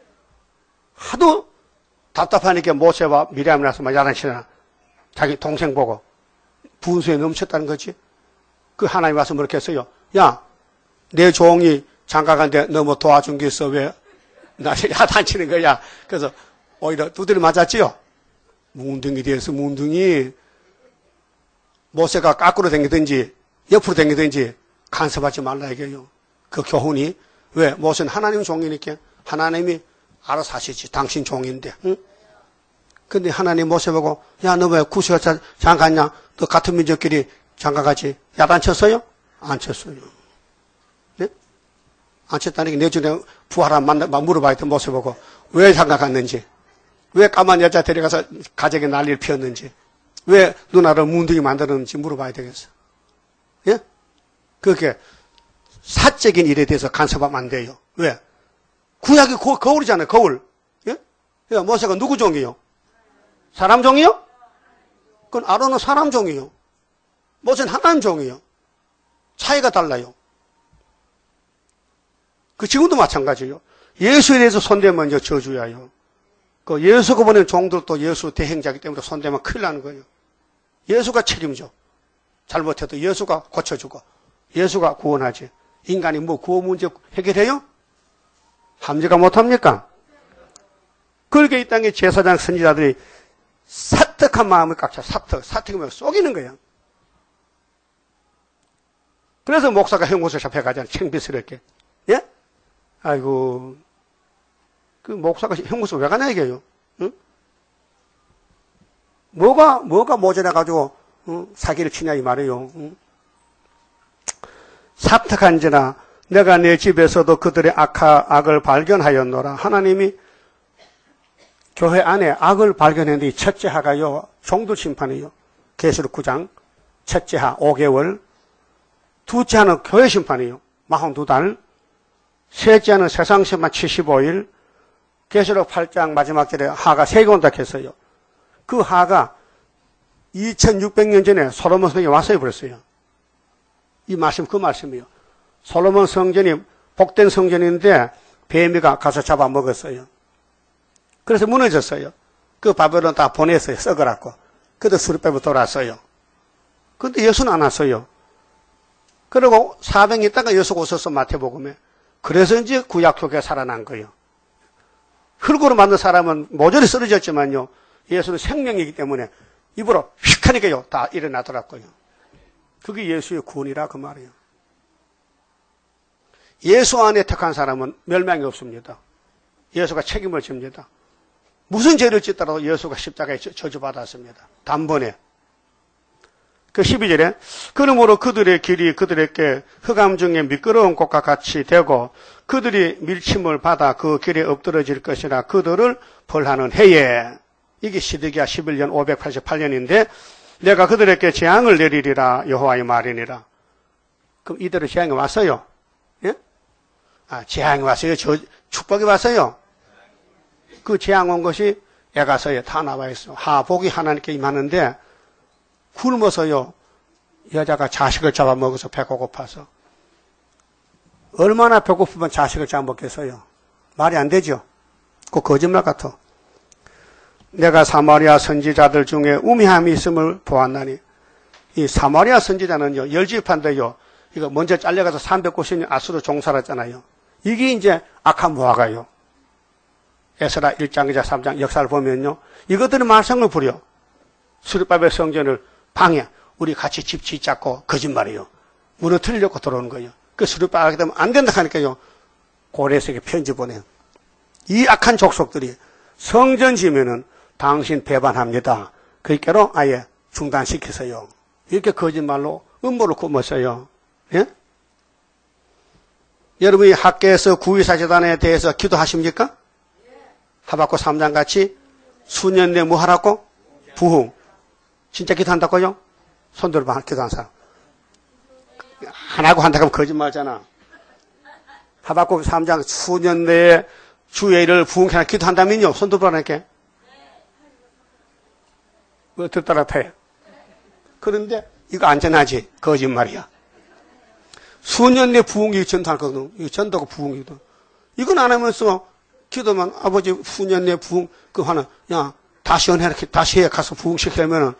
하도 답답하니까 모세와 미리암이 나서 막 야단치나 자기 동생 보고 분수에 넘쳤다는 거지. 그 하나님 와서 그렇게 했어요. 야, 내 종이 장가 간데 너 뭐 도와준 게 있어? 왜 나한테 야단치는 거야? 그래서 오히려 두드려 맞았지요. 뭉둥이 뒤에서 뭉둥이. 모세가 거꾸로 댕기든지 옆으로 댕기든지 간섭하지 말라 이게요. 그 교훈이. 왜? 모세는 하나님 종이니까 하나님이 알아서 하시지. 당신 종인데. 응? 근데 하나님 모세 보고 야, 너 왜 구수가 장가갔냐? 너 같은 민족끼리 장가가지. 야단 쳤어요? 안 쳤어요. 네? 안 쳤다니까 내중에 부하라 물어봐야 돼. 모세 보고 왜 장가갔는지, 왜 까만 여자 데려가서 가정에 난리를 피웠는지, 왜 누나를 문둥이 만들었는지 물어봐야 되겠어. 예? 그게 사적인 일에 대해서 간섭하면 안 돼요. 왜? 구약이 거울이잖아요, 거울. 예? 야, 모세가 누구 종이요? 사람 종이요? 그건 아론은 사람 종이요. 모세는 하나님 종이요. 차이가 달라요. 그 지금도 마찬가지예요. 예수에 대해서 손대면 이제 저주야요. 그 예수가 보낸 종들도 예수 대행자이기 때문에 손대면 큰일 나는 거예요. 예수가 책임져. 잘못해도 예수가 고쳐주고 예수가 구원하지. 인간이 뭐 구원 문제 해결해요? 합리가 못합니까? 그러니까 이 땅에 제사장 선지자들이 사특한 마음을 깍차. 사특이면 속이는 거야. 그래서 목사가 형무소 잡혀가잖아요. 창피스럽게. 예? 아이고, 그 목사가 형무소 왜 가냐 이게요? 응? 뭐가 모자라가지고 사기를 치냐 이 말이에요. 응? 삽택한지나 내가 내 집에서도 그들의 악을 발견하였노라. 하나님이 교회 안에 악을 발견했는데 첫째 하가요, 종들 심판이요. 계시록 9장, 첫째 하 5개월, 둘째 하는 교회 심판이요. 42달, 셋째 하는 세상 심판 75일, 계시록 8장 마지막 절에 하가 3개 온다 했어요. 그 하가 2600년 전에 솔로몬 성에 와서 해버렸어요. 이 말씀 그 말씀이에요. 솔로몬 성전이 복된 성전인데 뱀이가 가서 잡아먹었어요. 그래서 무너졌어요. 그 바벨론 다 보냈어요. 썩어갖고. 그래도 수르바벨 돌았어요. 근데 예수는 안 왔어요. 그리고 400년 있다가 예수가 오셔서 마태복음에. 그래서 이제 구약교회가 살아난 거예요. 흙으로 만든 사람은 모조리 쓰러졌지만요. 예수는 생명이기 때문에 입으로 휙 하니까요. 다 일어나더라고요. 그게 예수의 구원이라 그 말이에요. 예수 안에 택한 사람은 멸망이 없습니다. 예수가 책임을 집니다. 무슨 죄를 짓더라도 예수가 십자가에 저주받았습니다. 단번에. 그 12절에 그러므로 그들의 길이 그들에게 흑암 중에 미끄러운 곳과 같이 되고 그들이 밀침을 받아 그 길에 엎드러질 것이라 그들을 벌하는 해에 이게 시드기야 11년 588년인데 내가 그들에게 재앙을 내리리라 여호와의 말이니라. 그럼 이대로 재앙이 왔어요. 예? 아, 재앙이 왔어요. 축복이 왔어요. 그 재앙 온 것이 에가서에 다 나와 있어. 하복이 하나님께 임하는데 굶어서요. 여자가 자식을 잡아먹어서 배가 고파서. 얼마나 배고프면 자식을 잡아먹겠어요. 말이 안 되죠. 그 거짓말 같아. 내가 사마리아 선지자들 중에 우매함이 있음을 보았나니 이 사마리아 선지자는요. 열집한데요. 이거 먼저 잘려가서 390년 아수르 종살았잖아요. 이게 이제 악한 무화과요. 에스라 1장이자 3장 역사를 보면요. 이것들은 말썽을 부려. 수르바벨 성전을 방해. 우리 같이 집 짓자고 거짓말이에요. 무너뜨리려고 들어오는 거예요. 그 수르바벨 하게 되면 안 된다 하니까요. 고레스에게 편지 보내요. 이 악한 족속들이 성전 지면은 당신 배반합니다. 그러니까로 아예 중단시켜서요. 이렇게 거짓말로 음모를 꾸몄어요. 예? 여러분이 학교에서 구의사재단에 대해서 기도하십니까? 하박국 3장 같이 수년 내에 뭐 하라고? 부흥. 진짜 기도한다고요? 손 들어봐, 기도한 사람. 안 하고 한다고 하면 거짓말이잖아. 하박국 3장 수년 내에 주의 일을 부흥해라 기도한다면요. 손 들어봐라니까. 뭐 듣더라 패. 그런데 이거 안전하지? 거짓말이야. 수년 내 부흥이 전도할 거거든. 이거 전도가 부흥이거든. 이건 안 하면서 기도만 아버지 수년 내 부흥 그 하나 야 다시 연해 다시 해 가서 부흥시키려면은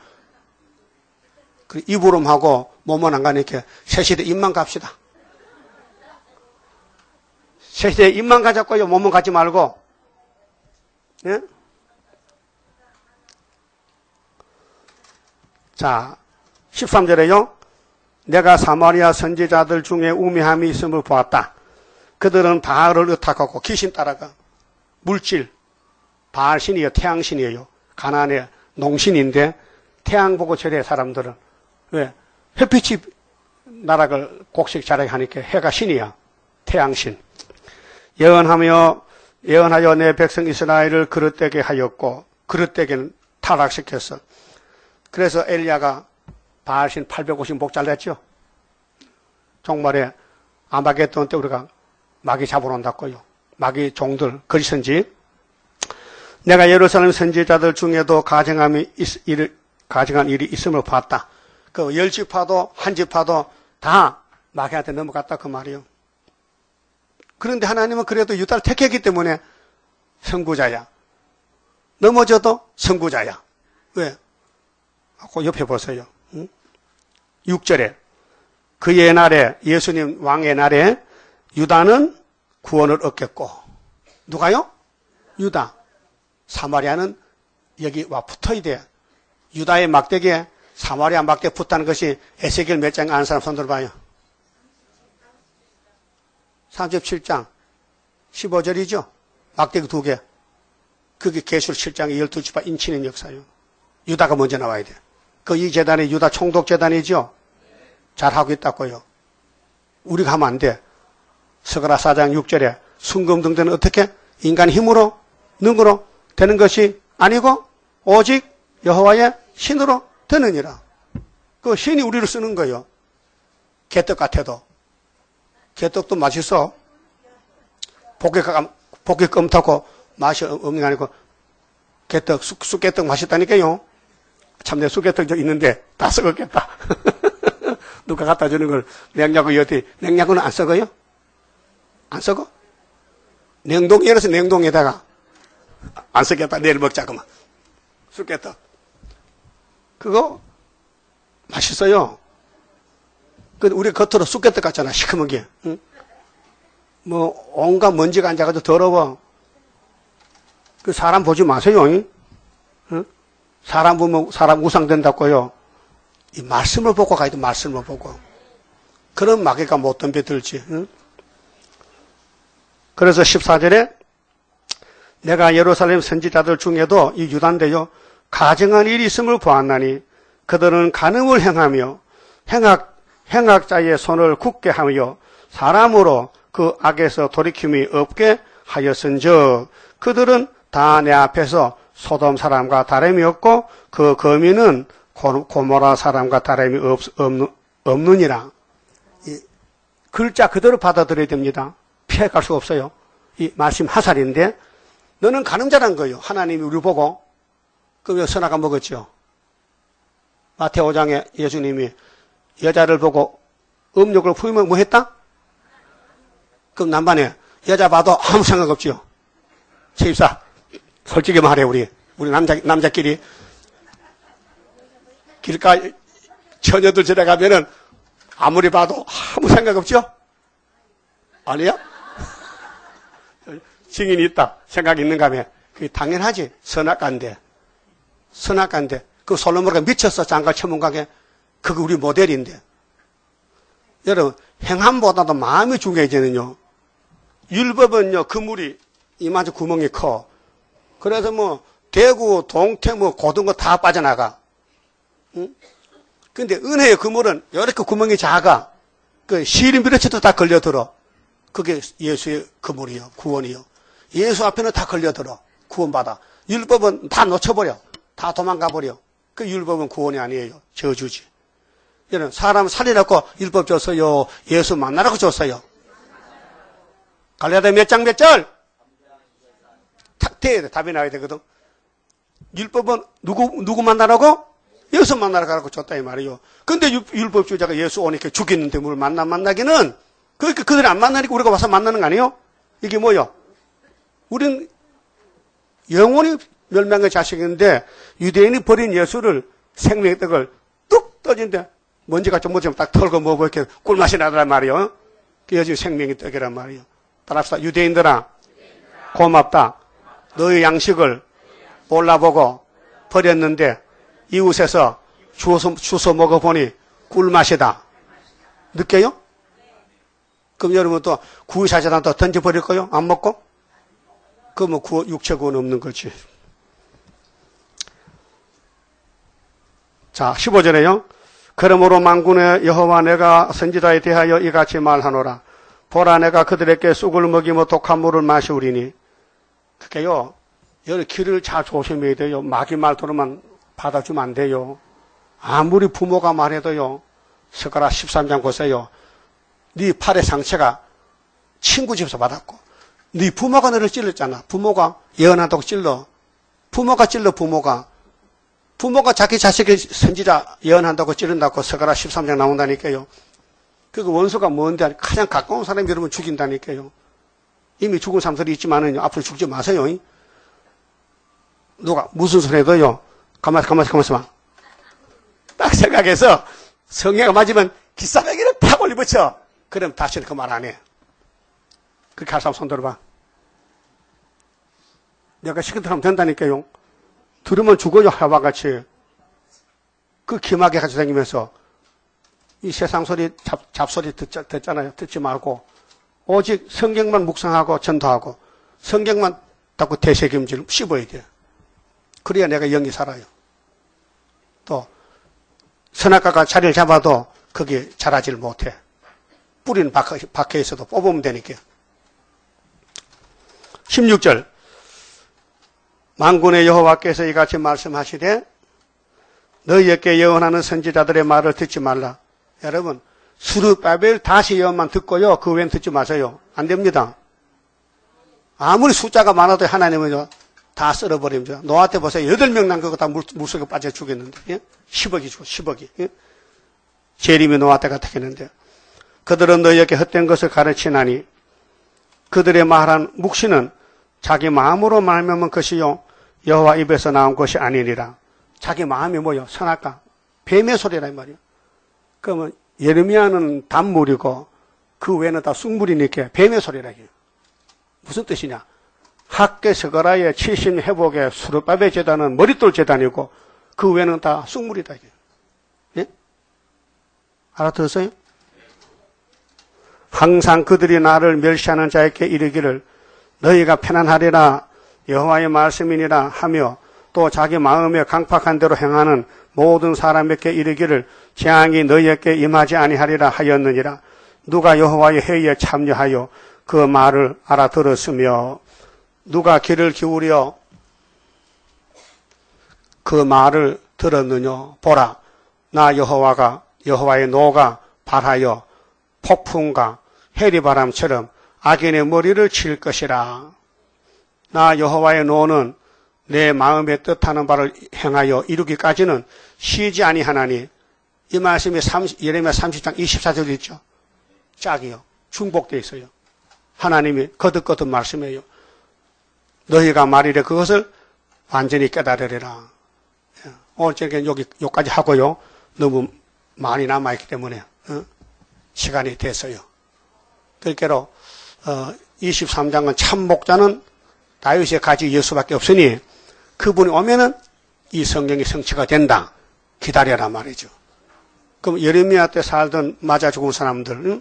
그 입으로하고 몸은 안 가니까 새시대 입만 갑시다. 새시대 입만 가자고요. 몸은 가지 말고. 예? 자 13절에요. 내가 사마리아 선지자들 중에 우매함이 있음을 보았다. 그들은 바알을 의탁하고 귀신 따라가. 물질, 바알신이에요. 태양신이에요. 가나안의 농신인데 태양 보고 절해 사람들은. 왜? 햇빛이 나락을 곡식 자라게 하니까 해가 신이야. 태양신. 예언하여 내 백성 이스라엘을 그릇되게 하였고 그릇되게는 타락시켰어. 그래서 엘리야가 바알신 850목 잘랐죠. 종말에 아마겟돈 때 우리가 마귀 잡으러 온다고요. 마귀 종들, 거짓선지. 내가 예루살렘 선지자들 중에도 가증한 일이 있음을 봤다. 그 10지파도 한 지파도 다 마귀한테 넘어갔다 그 말이에요. 그런데 하나님은 그래도 유다를 택했기 때문에 선구자야. 넘어져도 선구자야. 왜? 그 옆에 보세요. 6절에 그의 날에 예수님 왕의 날에 유다는 구원을 얻겠고 누가요? 유다. 사마리아는 여기 와 붙어야 돼. 유다의 막대기에 사마리아 막대 붙다는 것이 에스겔 몇 장에 아는 사람 손 들어봐요. 37장 15절이죠. 막대기 2개. 그게 계시록 7장의 12지파 인치는 역사요. 유다가 먼저 나와야 돼. 그 이 재단이 유다 총독 재단이죠. 잘하고 있다고요. 우리가 하면 안 돼. 스가랴 4장 6절에 순금등대는 어떻게? 인간 힘으로 능으로 되는 것이 아니고 오직 여호와의 신으로 되느니라. 그 신이 우리를 쓰는 거예요. 개떡 같아도. 개떡도 맛있어. 볶이 껌타고 맛이 없는 게 아니고 개떡, 쑥개떡 맛있다니까요. 참 내 쑥개떡 저 있는데 다 썩었겠다. 누가 갖다 주는 걸 냉장고 여태 냉장고는 안 썩어요? 안 썩어? 냉동에 열어서 냉동에다가 안 썩겠다. 내일 먹자고만. 쑥개떡. 그거 맛있어요. 근데 우리 겉으로 쑥개떡 같잖아. 시커먼 게. 응? 뭐 온갖 먼지가 앉아가지고 더러워. 그 사람 보지 마세요. 응? 사람 보면 사람 우상된다고요. 이 말씀을 보고 가야 돼. 말씀을 보고. 그런 마귀가 못 덤벼들지. 응? 그래서 14절에 내가 예루살렘 선지자들 중에도 이 유다인데요. 가증한 일이 있음을 보았나니 그들은 간음을 행하며 행악자의 손을 굳게 하며 사람으로 그 악에서 돌이킴이 없게 하였은즉 그들은 다 내 앞에서 소돔 사람과 다름이 없고 그 거민은 고모라 사람과 다름이 없느니라. 이 글자 그대로 받아들여야 됩니다. 피해갈 수가 없어요. 이 말씀 하살인데 너는 간음자란 거예요. 하나님이 우리 보고. 그럼 선악과 먹었죠. 마태오 5장에 예수님이 여자를 보고 음욕을 품으면 뭐 했다? 그럼 남반에 여자 봐도 아무 생각 없죠. 최입사 솔직히 말해 우리 남자끼리 길가 처녀들 집에 가면은 아무리 봐도 아무 생각 없죠? 아니야? 증인이 있다. 생각이 있는가 며 그게 당연하지. 선악과인데. 그 솔로몬가 미쳤어. 장가 천문가게. 그거 우리 모델인데. 여러분 행함보다도 마음이 중요해지는요. 율법은요. 그물이 이만큼 구멍이 커. 그래서 뭐 대구, 동태, 뭐 고등어 다 빠져나가. 응? 근데 은혜의 그물은 이렇게 구멍이 작아. 그 시린 비료치도 다 걸려들어. 그게 예수의 그물이요. 구원이요. 예수 앞에는 다 걸려들어. 구원받아. 율법은 다 놓쳐버려. 다 도망가버려. 그 율법은 구원이 아니에요. 저주지. 여러분 사람 살리라고 율법 줬어요. 예수 만나라고 줬어요. 갈라디아 몇 장 몇 절? 탁대야 돼. 답이 나와야 되거든. 율법은 누구 만나라고? 예수 만나라고 줬다 이 말이요. 근데 율법주의자가 예수 오니까 죽였는데 뭘 만나기는 그러니까 그들이 안 만나니까 우리가 와서 만나는 거 아니에요? 이게 뭐요? 우린 영원히 멸망의 자식인데 유대인이 버린 예수를 생명의 떡을 뚝 떠진데 먼지가 좀 묻으면 딱 털고 먹고 이렇게 꿀맛이 나더란 말이에요. 그게 요즘 생명의 떡이란 말이에요. 따라합시다. 유대인들아 고맙다. 너의 양식을 몰라보고 버렸는데 이웃에서 주워 먹어보니 꿀맛이다. 느껴요? 그럼 여러분 또 구이사제단 또 던져버릴 거요? 안 먹고? 그러면 육체구원 없는 거지. 자, 15절에요. 그러므로 만군의 여호와 내가 선지자에 대하여 이같이 말하노라. 보라 내가 그들에게 쑥을 먹이며 독한 물을 마시우리니. 그게요. 여기 길을 잘 조심해야 돼요. 마귀 말도로만 받아주면 안 돼요. 아무리 부모가 말해도요. 스가랴 13장 보세요. 네 팔의 상처가 친구 집에서 받았고 네 부모가 너를 찔렀잖아. 부모가 예언한다고 찔러. 부모가 자기 자식의 선지자 예언한다고 찌른다고 스가랴 13장 나온다니까요. 그거 원수가 뭔데 가장 가까운 사람이 여러분 죽인다니까요. 이미 죽은 사람들이 있지만은 앞으로 죽지 마세요. 누가 무슨 소리 해도요. 가만있어. 딱 생각해서 성애가 맞으면 기싸매기를 팍 올려붙여. 그럼 다시는 그 말 안 해. 그렇게 할 사람 손 들어봐. 내가 시킨 대로 하면 된다니까요. 들으면 죽어요. 하와 같이. 그 기막에 가지고 다니면서 이 세상 소리 잡소리 듣잖아요. 듣지 말고 오직 성경만 묵상하고 전도하고 성경만 닫고 대책임질 씹어야 돼요. 그래야 내가 영이 살아요. 또 선악과가 자리를 잡아도 거기에 자라질 못해. 뿌리는 박혀 있어도 뽑으면 되니까. 16절 만군의 여호와께서 이같이 말씀하시되 너희에게 예언하는 선지자들의 말을 듣지 말라. 여러분 스룹바벨 다시 예언만 듣고요. 그 외엔 듣지 마세요. 안 됩니다. 아무리 숫자가 많아도 하나님은 다 쓸어버립니다. 노아한테 보세요. 8명 난 그거 다 물속에 빠져 죽였는데. 예? 10억이 죽어 10억이. 예? 재림이 노아 때가 되겠는데 그들은 너희에게 헛된 것을 가르치나니 그들의 말한 묵시는 자기 마음으로 말하면 것이요 여호와 입에서 나온 것이 아니니라. 자기 마음이 뭐요? 선악과 뱀의 소리라 이 말이요. 그러면 예레미야는 단물이고 그 외에는 다 쑥물이니까 뱀의 소리라 이게. 무슨 뜻이냐? 학계 서거라의 70 회복의 수르바벨 제단은 머릿돌 제단이고 그 외에는 다 쑥물이다 이게. 예? 알아들었어요? 항상 그들이 나를 멸시하는 자에게 이르기를 너희가 편안하리라 여호와의 말씀이니라 하며 또 자기 마음에 강팍한 대로 행하는 모든 사람에게 이르기를 재앙이 너희에게 임하지 아니하리라 하였느니라. 누가 여호와의 회의에 참여하여 그 말을 알아들었으며 누가 귀를 기울여 그 말을 들었느냐. 보라 나 여호와의 노가 발하여 폭풍과 해리바람처럼 악인의 머리를 칠 것이라. 나 여호와의 노는 내 마음에 뜻하는 바를 행하여 이루기까지는 쉬지 아니하나니. 이 말씀이 예레미야 30장 24절 있죠. 짝이요. 중복되어 있어요. 하나님이 거듭거듭 말씀해요. 너희가 말이래 그것을 완전히 깨달으리라. 오늘 저녁에 여기까지 하고요. 너무 많이 남아있기 때문에 시간이 됐어요. 그러니까 23장은 참 목자는 다윗의 가지 예수밖에 없으니 그분이 오면은 이 성경이 성취가 된다. 기다려라 말이죠. 그럼 예레미야 때 살던 맞아 죽은 사람들,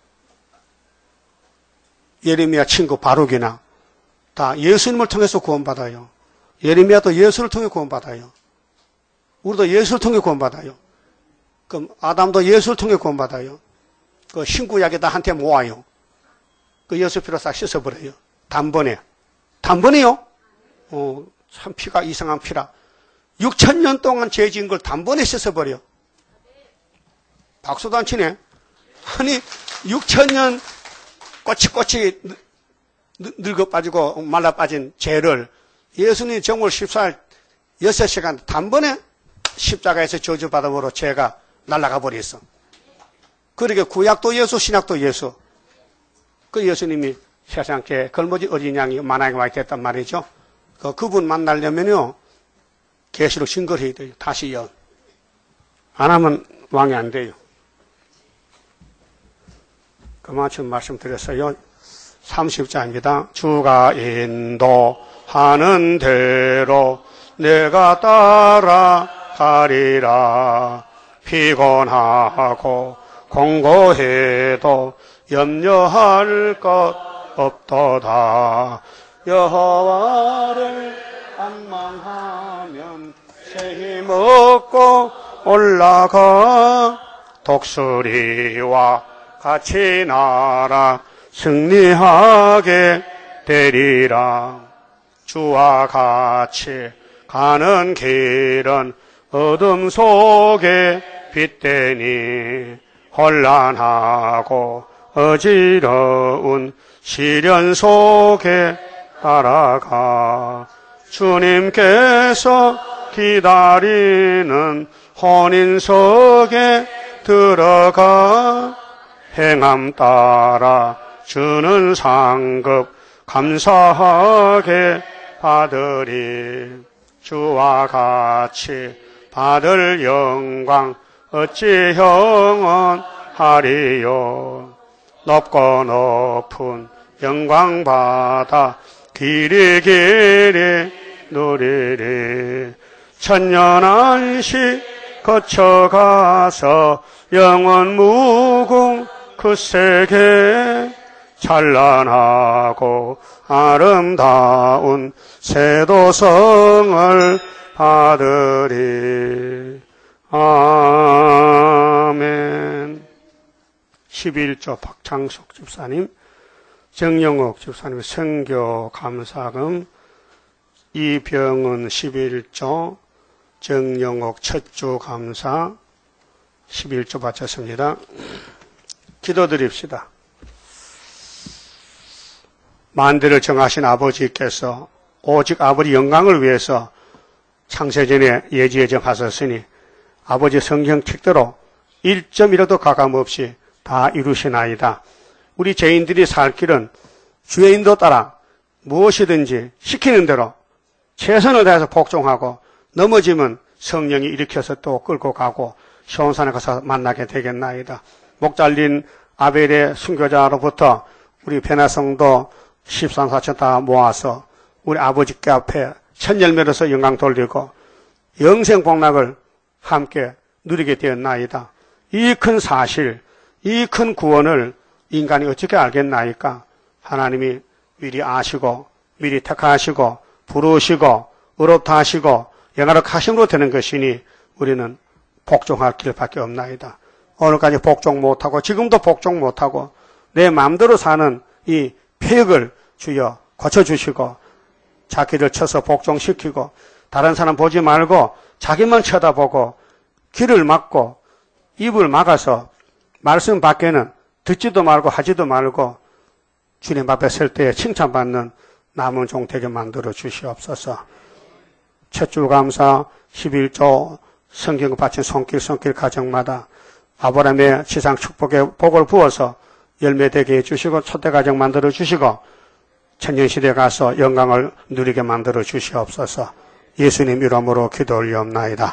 예레미야 친구 바룩이나 다 예수님을 통해서 구원받아요. 예레미야도 예수를 통해 구원받아요. 우리도 예수를 통해 구원받아요. 그럼 아담도 예수를 통해 구원받아요. 그 신구약에다 한테 모아요. 그 예수 피로 싹 씻어버려요. 단번에요? 참 피가 이상한 피라. 6,000년 동안 죄 지은 걸 단번에 씻어버려. 박수도 안 치네. 아니 6,000년 꼬치꼬치 늙어 빠지고 말라 빠진 죄를 예수님 정월 14일 6시간 단번에 십자가에서 저주받음으로 죄가 날아가 버렸어. 그러게 구약도 예수 신약도 예수. 그 예수님이 세상에 걸머지 어린 양이 만하게 많이 됐단 말이죠. 그분 만나려면요 계시록 증거를 해야 돼요. 다시요. 안 하면 왕이 안 돼요. 그만큼 말씀드렸어요. 30자입니다. 주가 인도하는 대로 내가 따라가리라. 피곤하고 공고해도 염려할 것 없도다. 여호와를 원망하면 새 힘 얻고 올라가. 독수리와 같이 날아 승리하게 되리라. 주와 같이 가는 길은 어둠 속에 빛되니 혼란하고 어지러운 시련 속에 따라가. 주님께서 기다리는 혼인석에 들어가. 행함 따라 주는 상급 감사하게 받으리. 주와 같이 받을 영광 어찌 형언하리요. 높고 높은 영광 받아 길이 길이 누리리. 천년 안식 거쳐가서 영원 무궁 그 세계 찬란하고 아름다운 세도성을 받으리. 아멘. 11조 박창숙 집사님, 정영옥 집사님 선교 감사금, 이병은 11조, 정영옥 첫주 감사 11조 바쳤습니다. 기도드립시다. 만대를 정하신 아버지께서 오직 아버지 영광을 위해서 창세전에 예지예정하셨으니 아버지 성경책대로 1점이라도 가감없이 다 이루시나이다. 우리 죄인들이 살 길은 주의 인도 따라 무엇이든지 시키는 대로 최선을 다해서 복종하고 넘어지면 성령이 일으켜서 또 끌고 가고 시온산에 가서 만나게 되겠나이다. 목 잘린 아벨의 순교자로부터 우리 베나성도 13사천 다 모아서 우리 아버지께 앞에 첫 열매로서 영광 돌리고 영생 복락을 함께 누리게 되었나이다. 이 큰 사실, 이 큰 구원을 인간이 어떻게 알겠나이까? 하나님이 미리 아시고 미리 택하시고 부르시고 의롭다 하시고 영화롭게 하심으로 되는 것이니 우리는 복종할 길밖에 없나이다. 오늘까지 복종 못하고 지금도 복종 못하고 내 마음대로 사는 이 폐역을 주여 고쳐주시고 자기를 쳐서 복종시키고 다른 사람 보지 말고 자기만 쳐다보고 귀를 막고 입을 막아서 말씀 밖에는 듣지도 말고 하지도 말고 주님 앞에 설 때에 칭찬받는 남은 종 되게 만들어 주시옵소서. 첫주 감사 11조 성경 바친 손길 가정마다 아브라함의 지상 축복의 복을 부어서 열매되게 해주시고 초대가정 만들어 주시고 천년시대에 가서 영광을 누리게 만들어 주시옵소서. 예수님 이름으로 기도 올리옵나이다.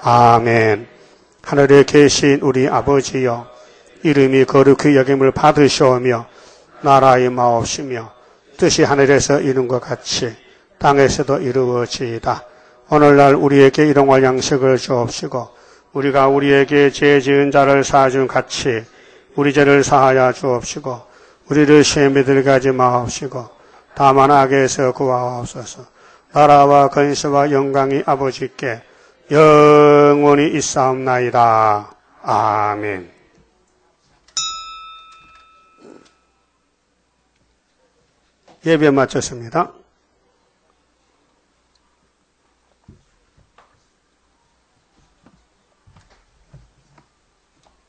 아멘. 하늘에 계신 우리 아버지여, 이름이 거룩히 여김을 받으시오며 나라의 마옵시며 뜻이 하늘에서 이룬 것 같이 땅에서도 이루어지이다. 오늘날 우리에게 일용할 양식을 주옵시고 우리가 우리에게 죄 지은 자를 사준 같이 우리 죄를 사하여 주옵시고 우리를 시험에 들게 하지 마옵시고 다만 악에서 구하옵소서. 나라와 권세와 영광이 아버지께 영원히 있사옵나이다. 아멘. 예배 마쳤습니다.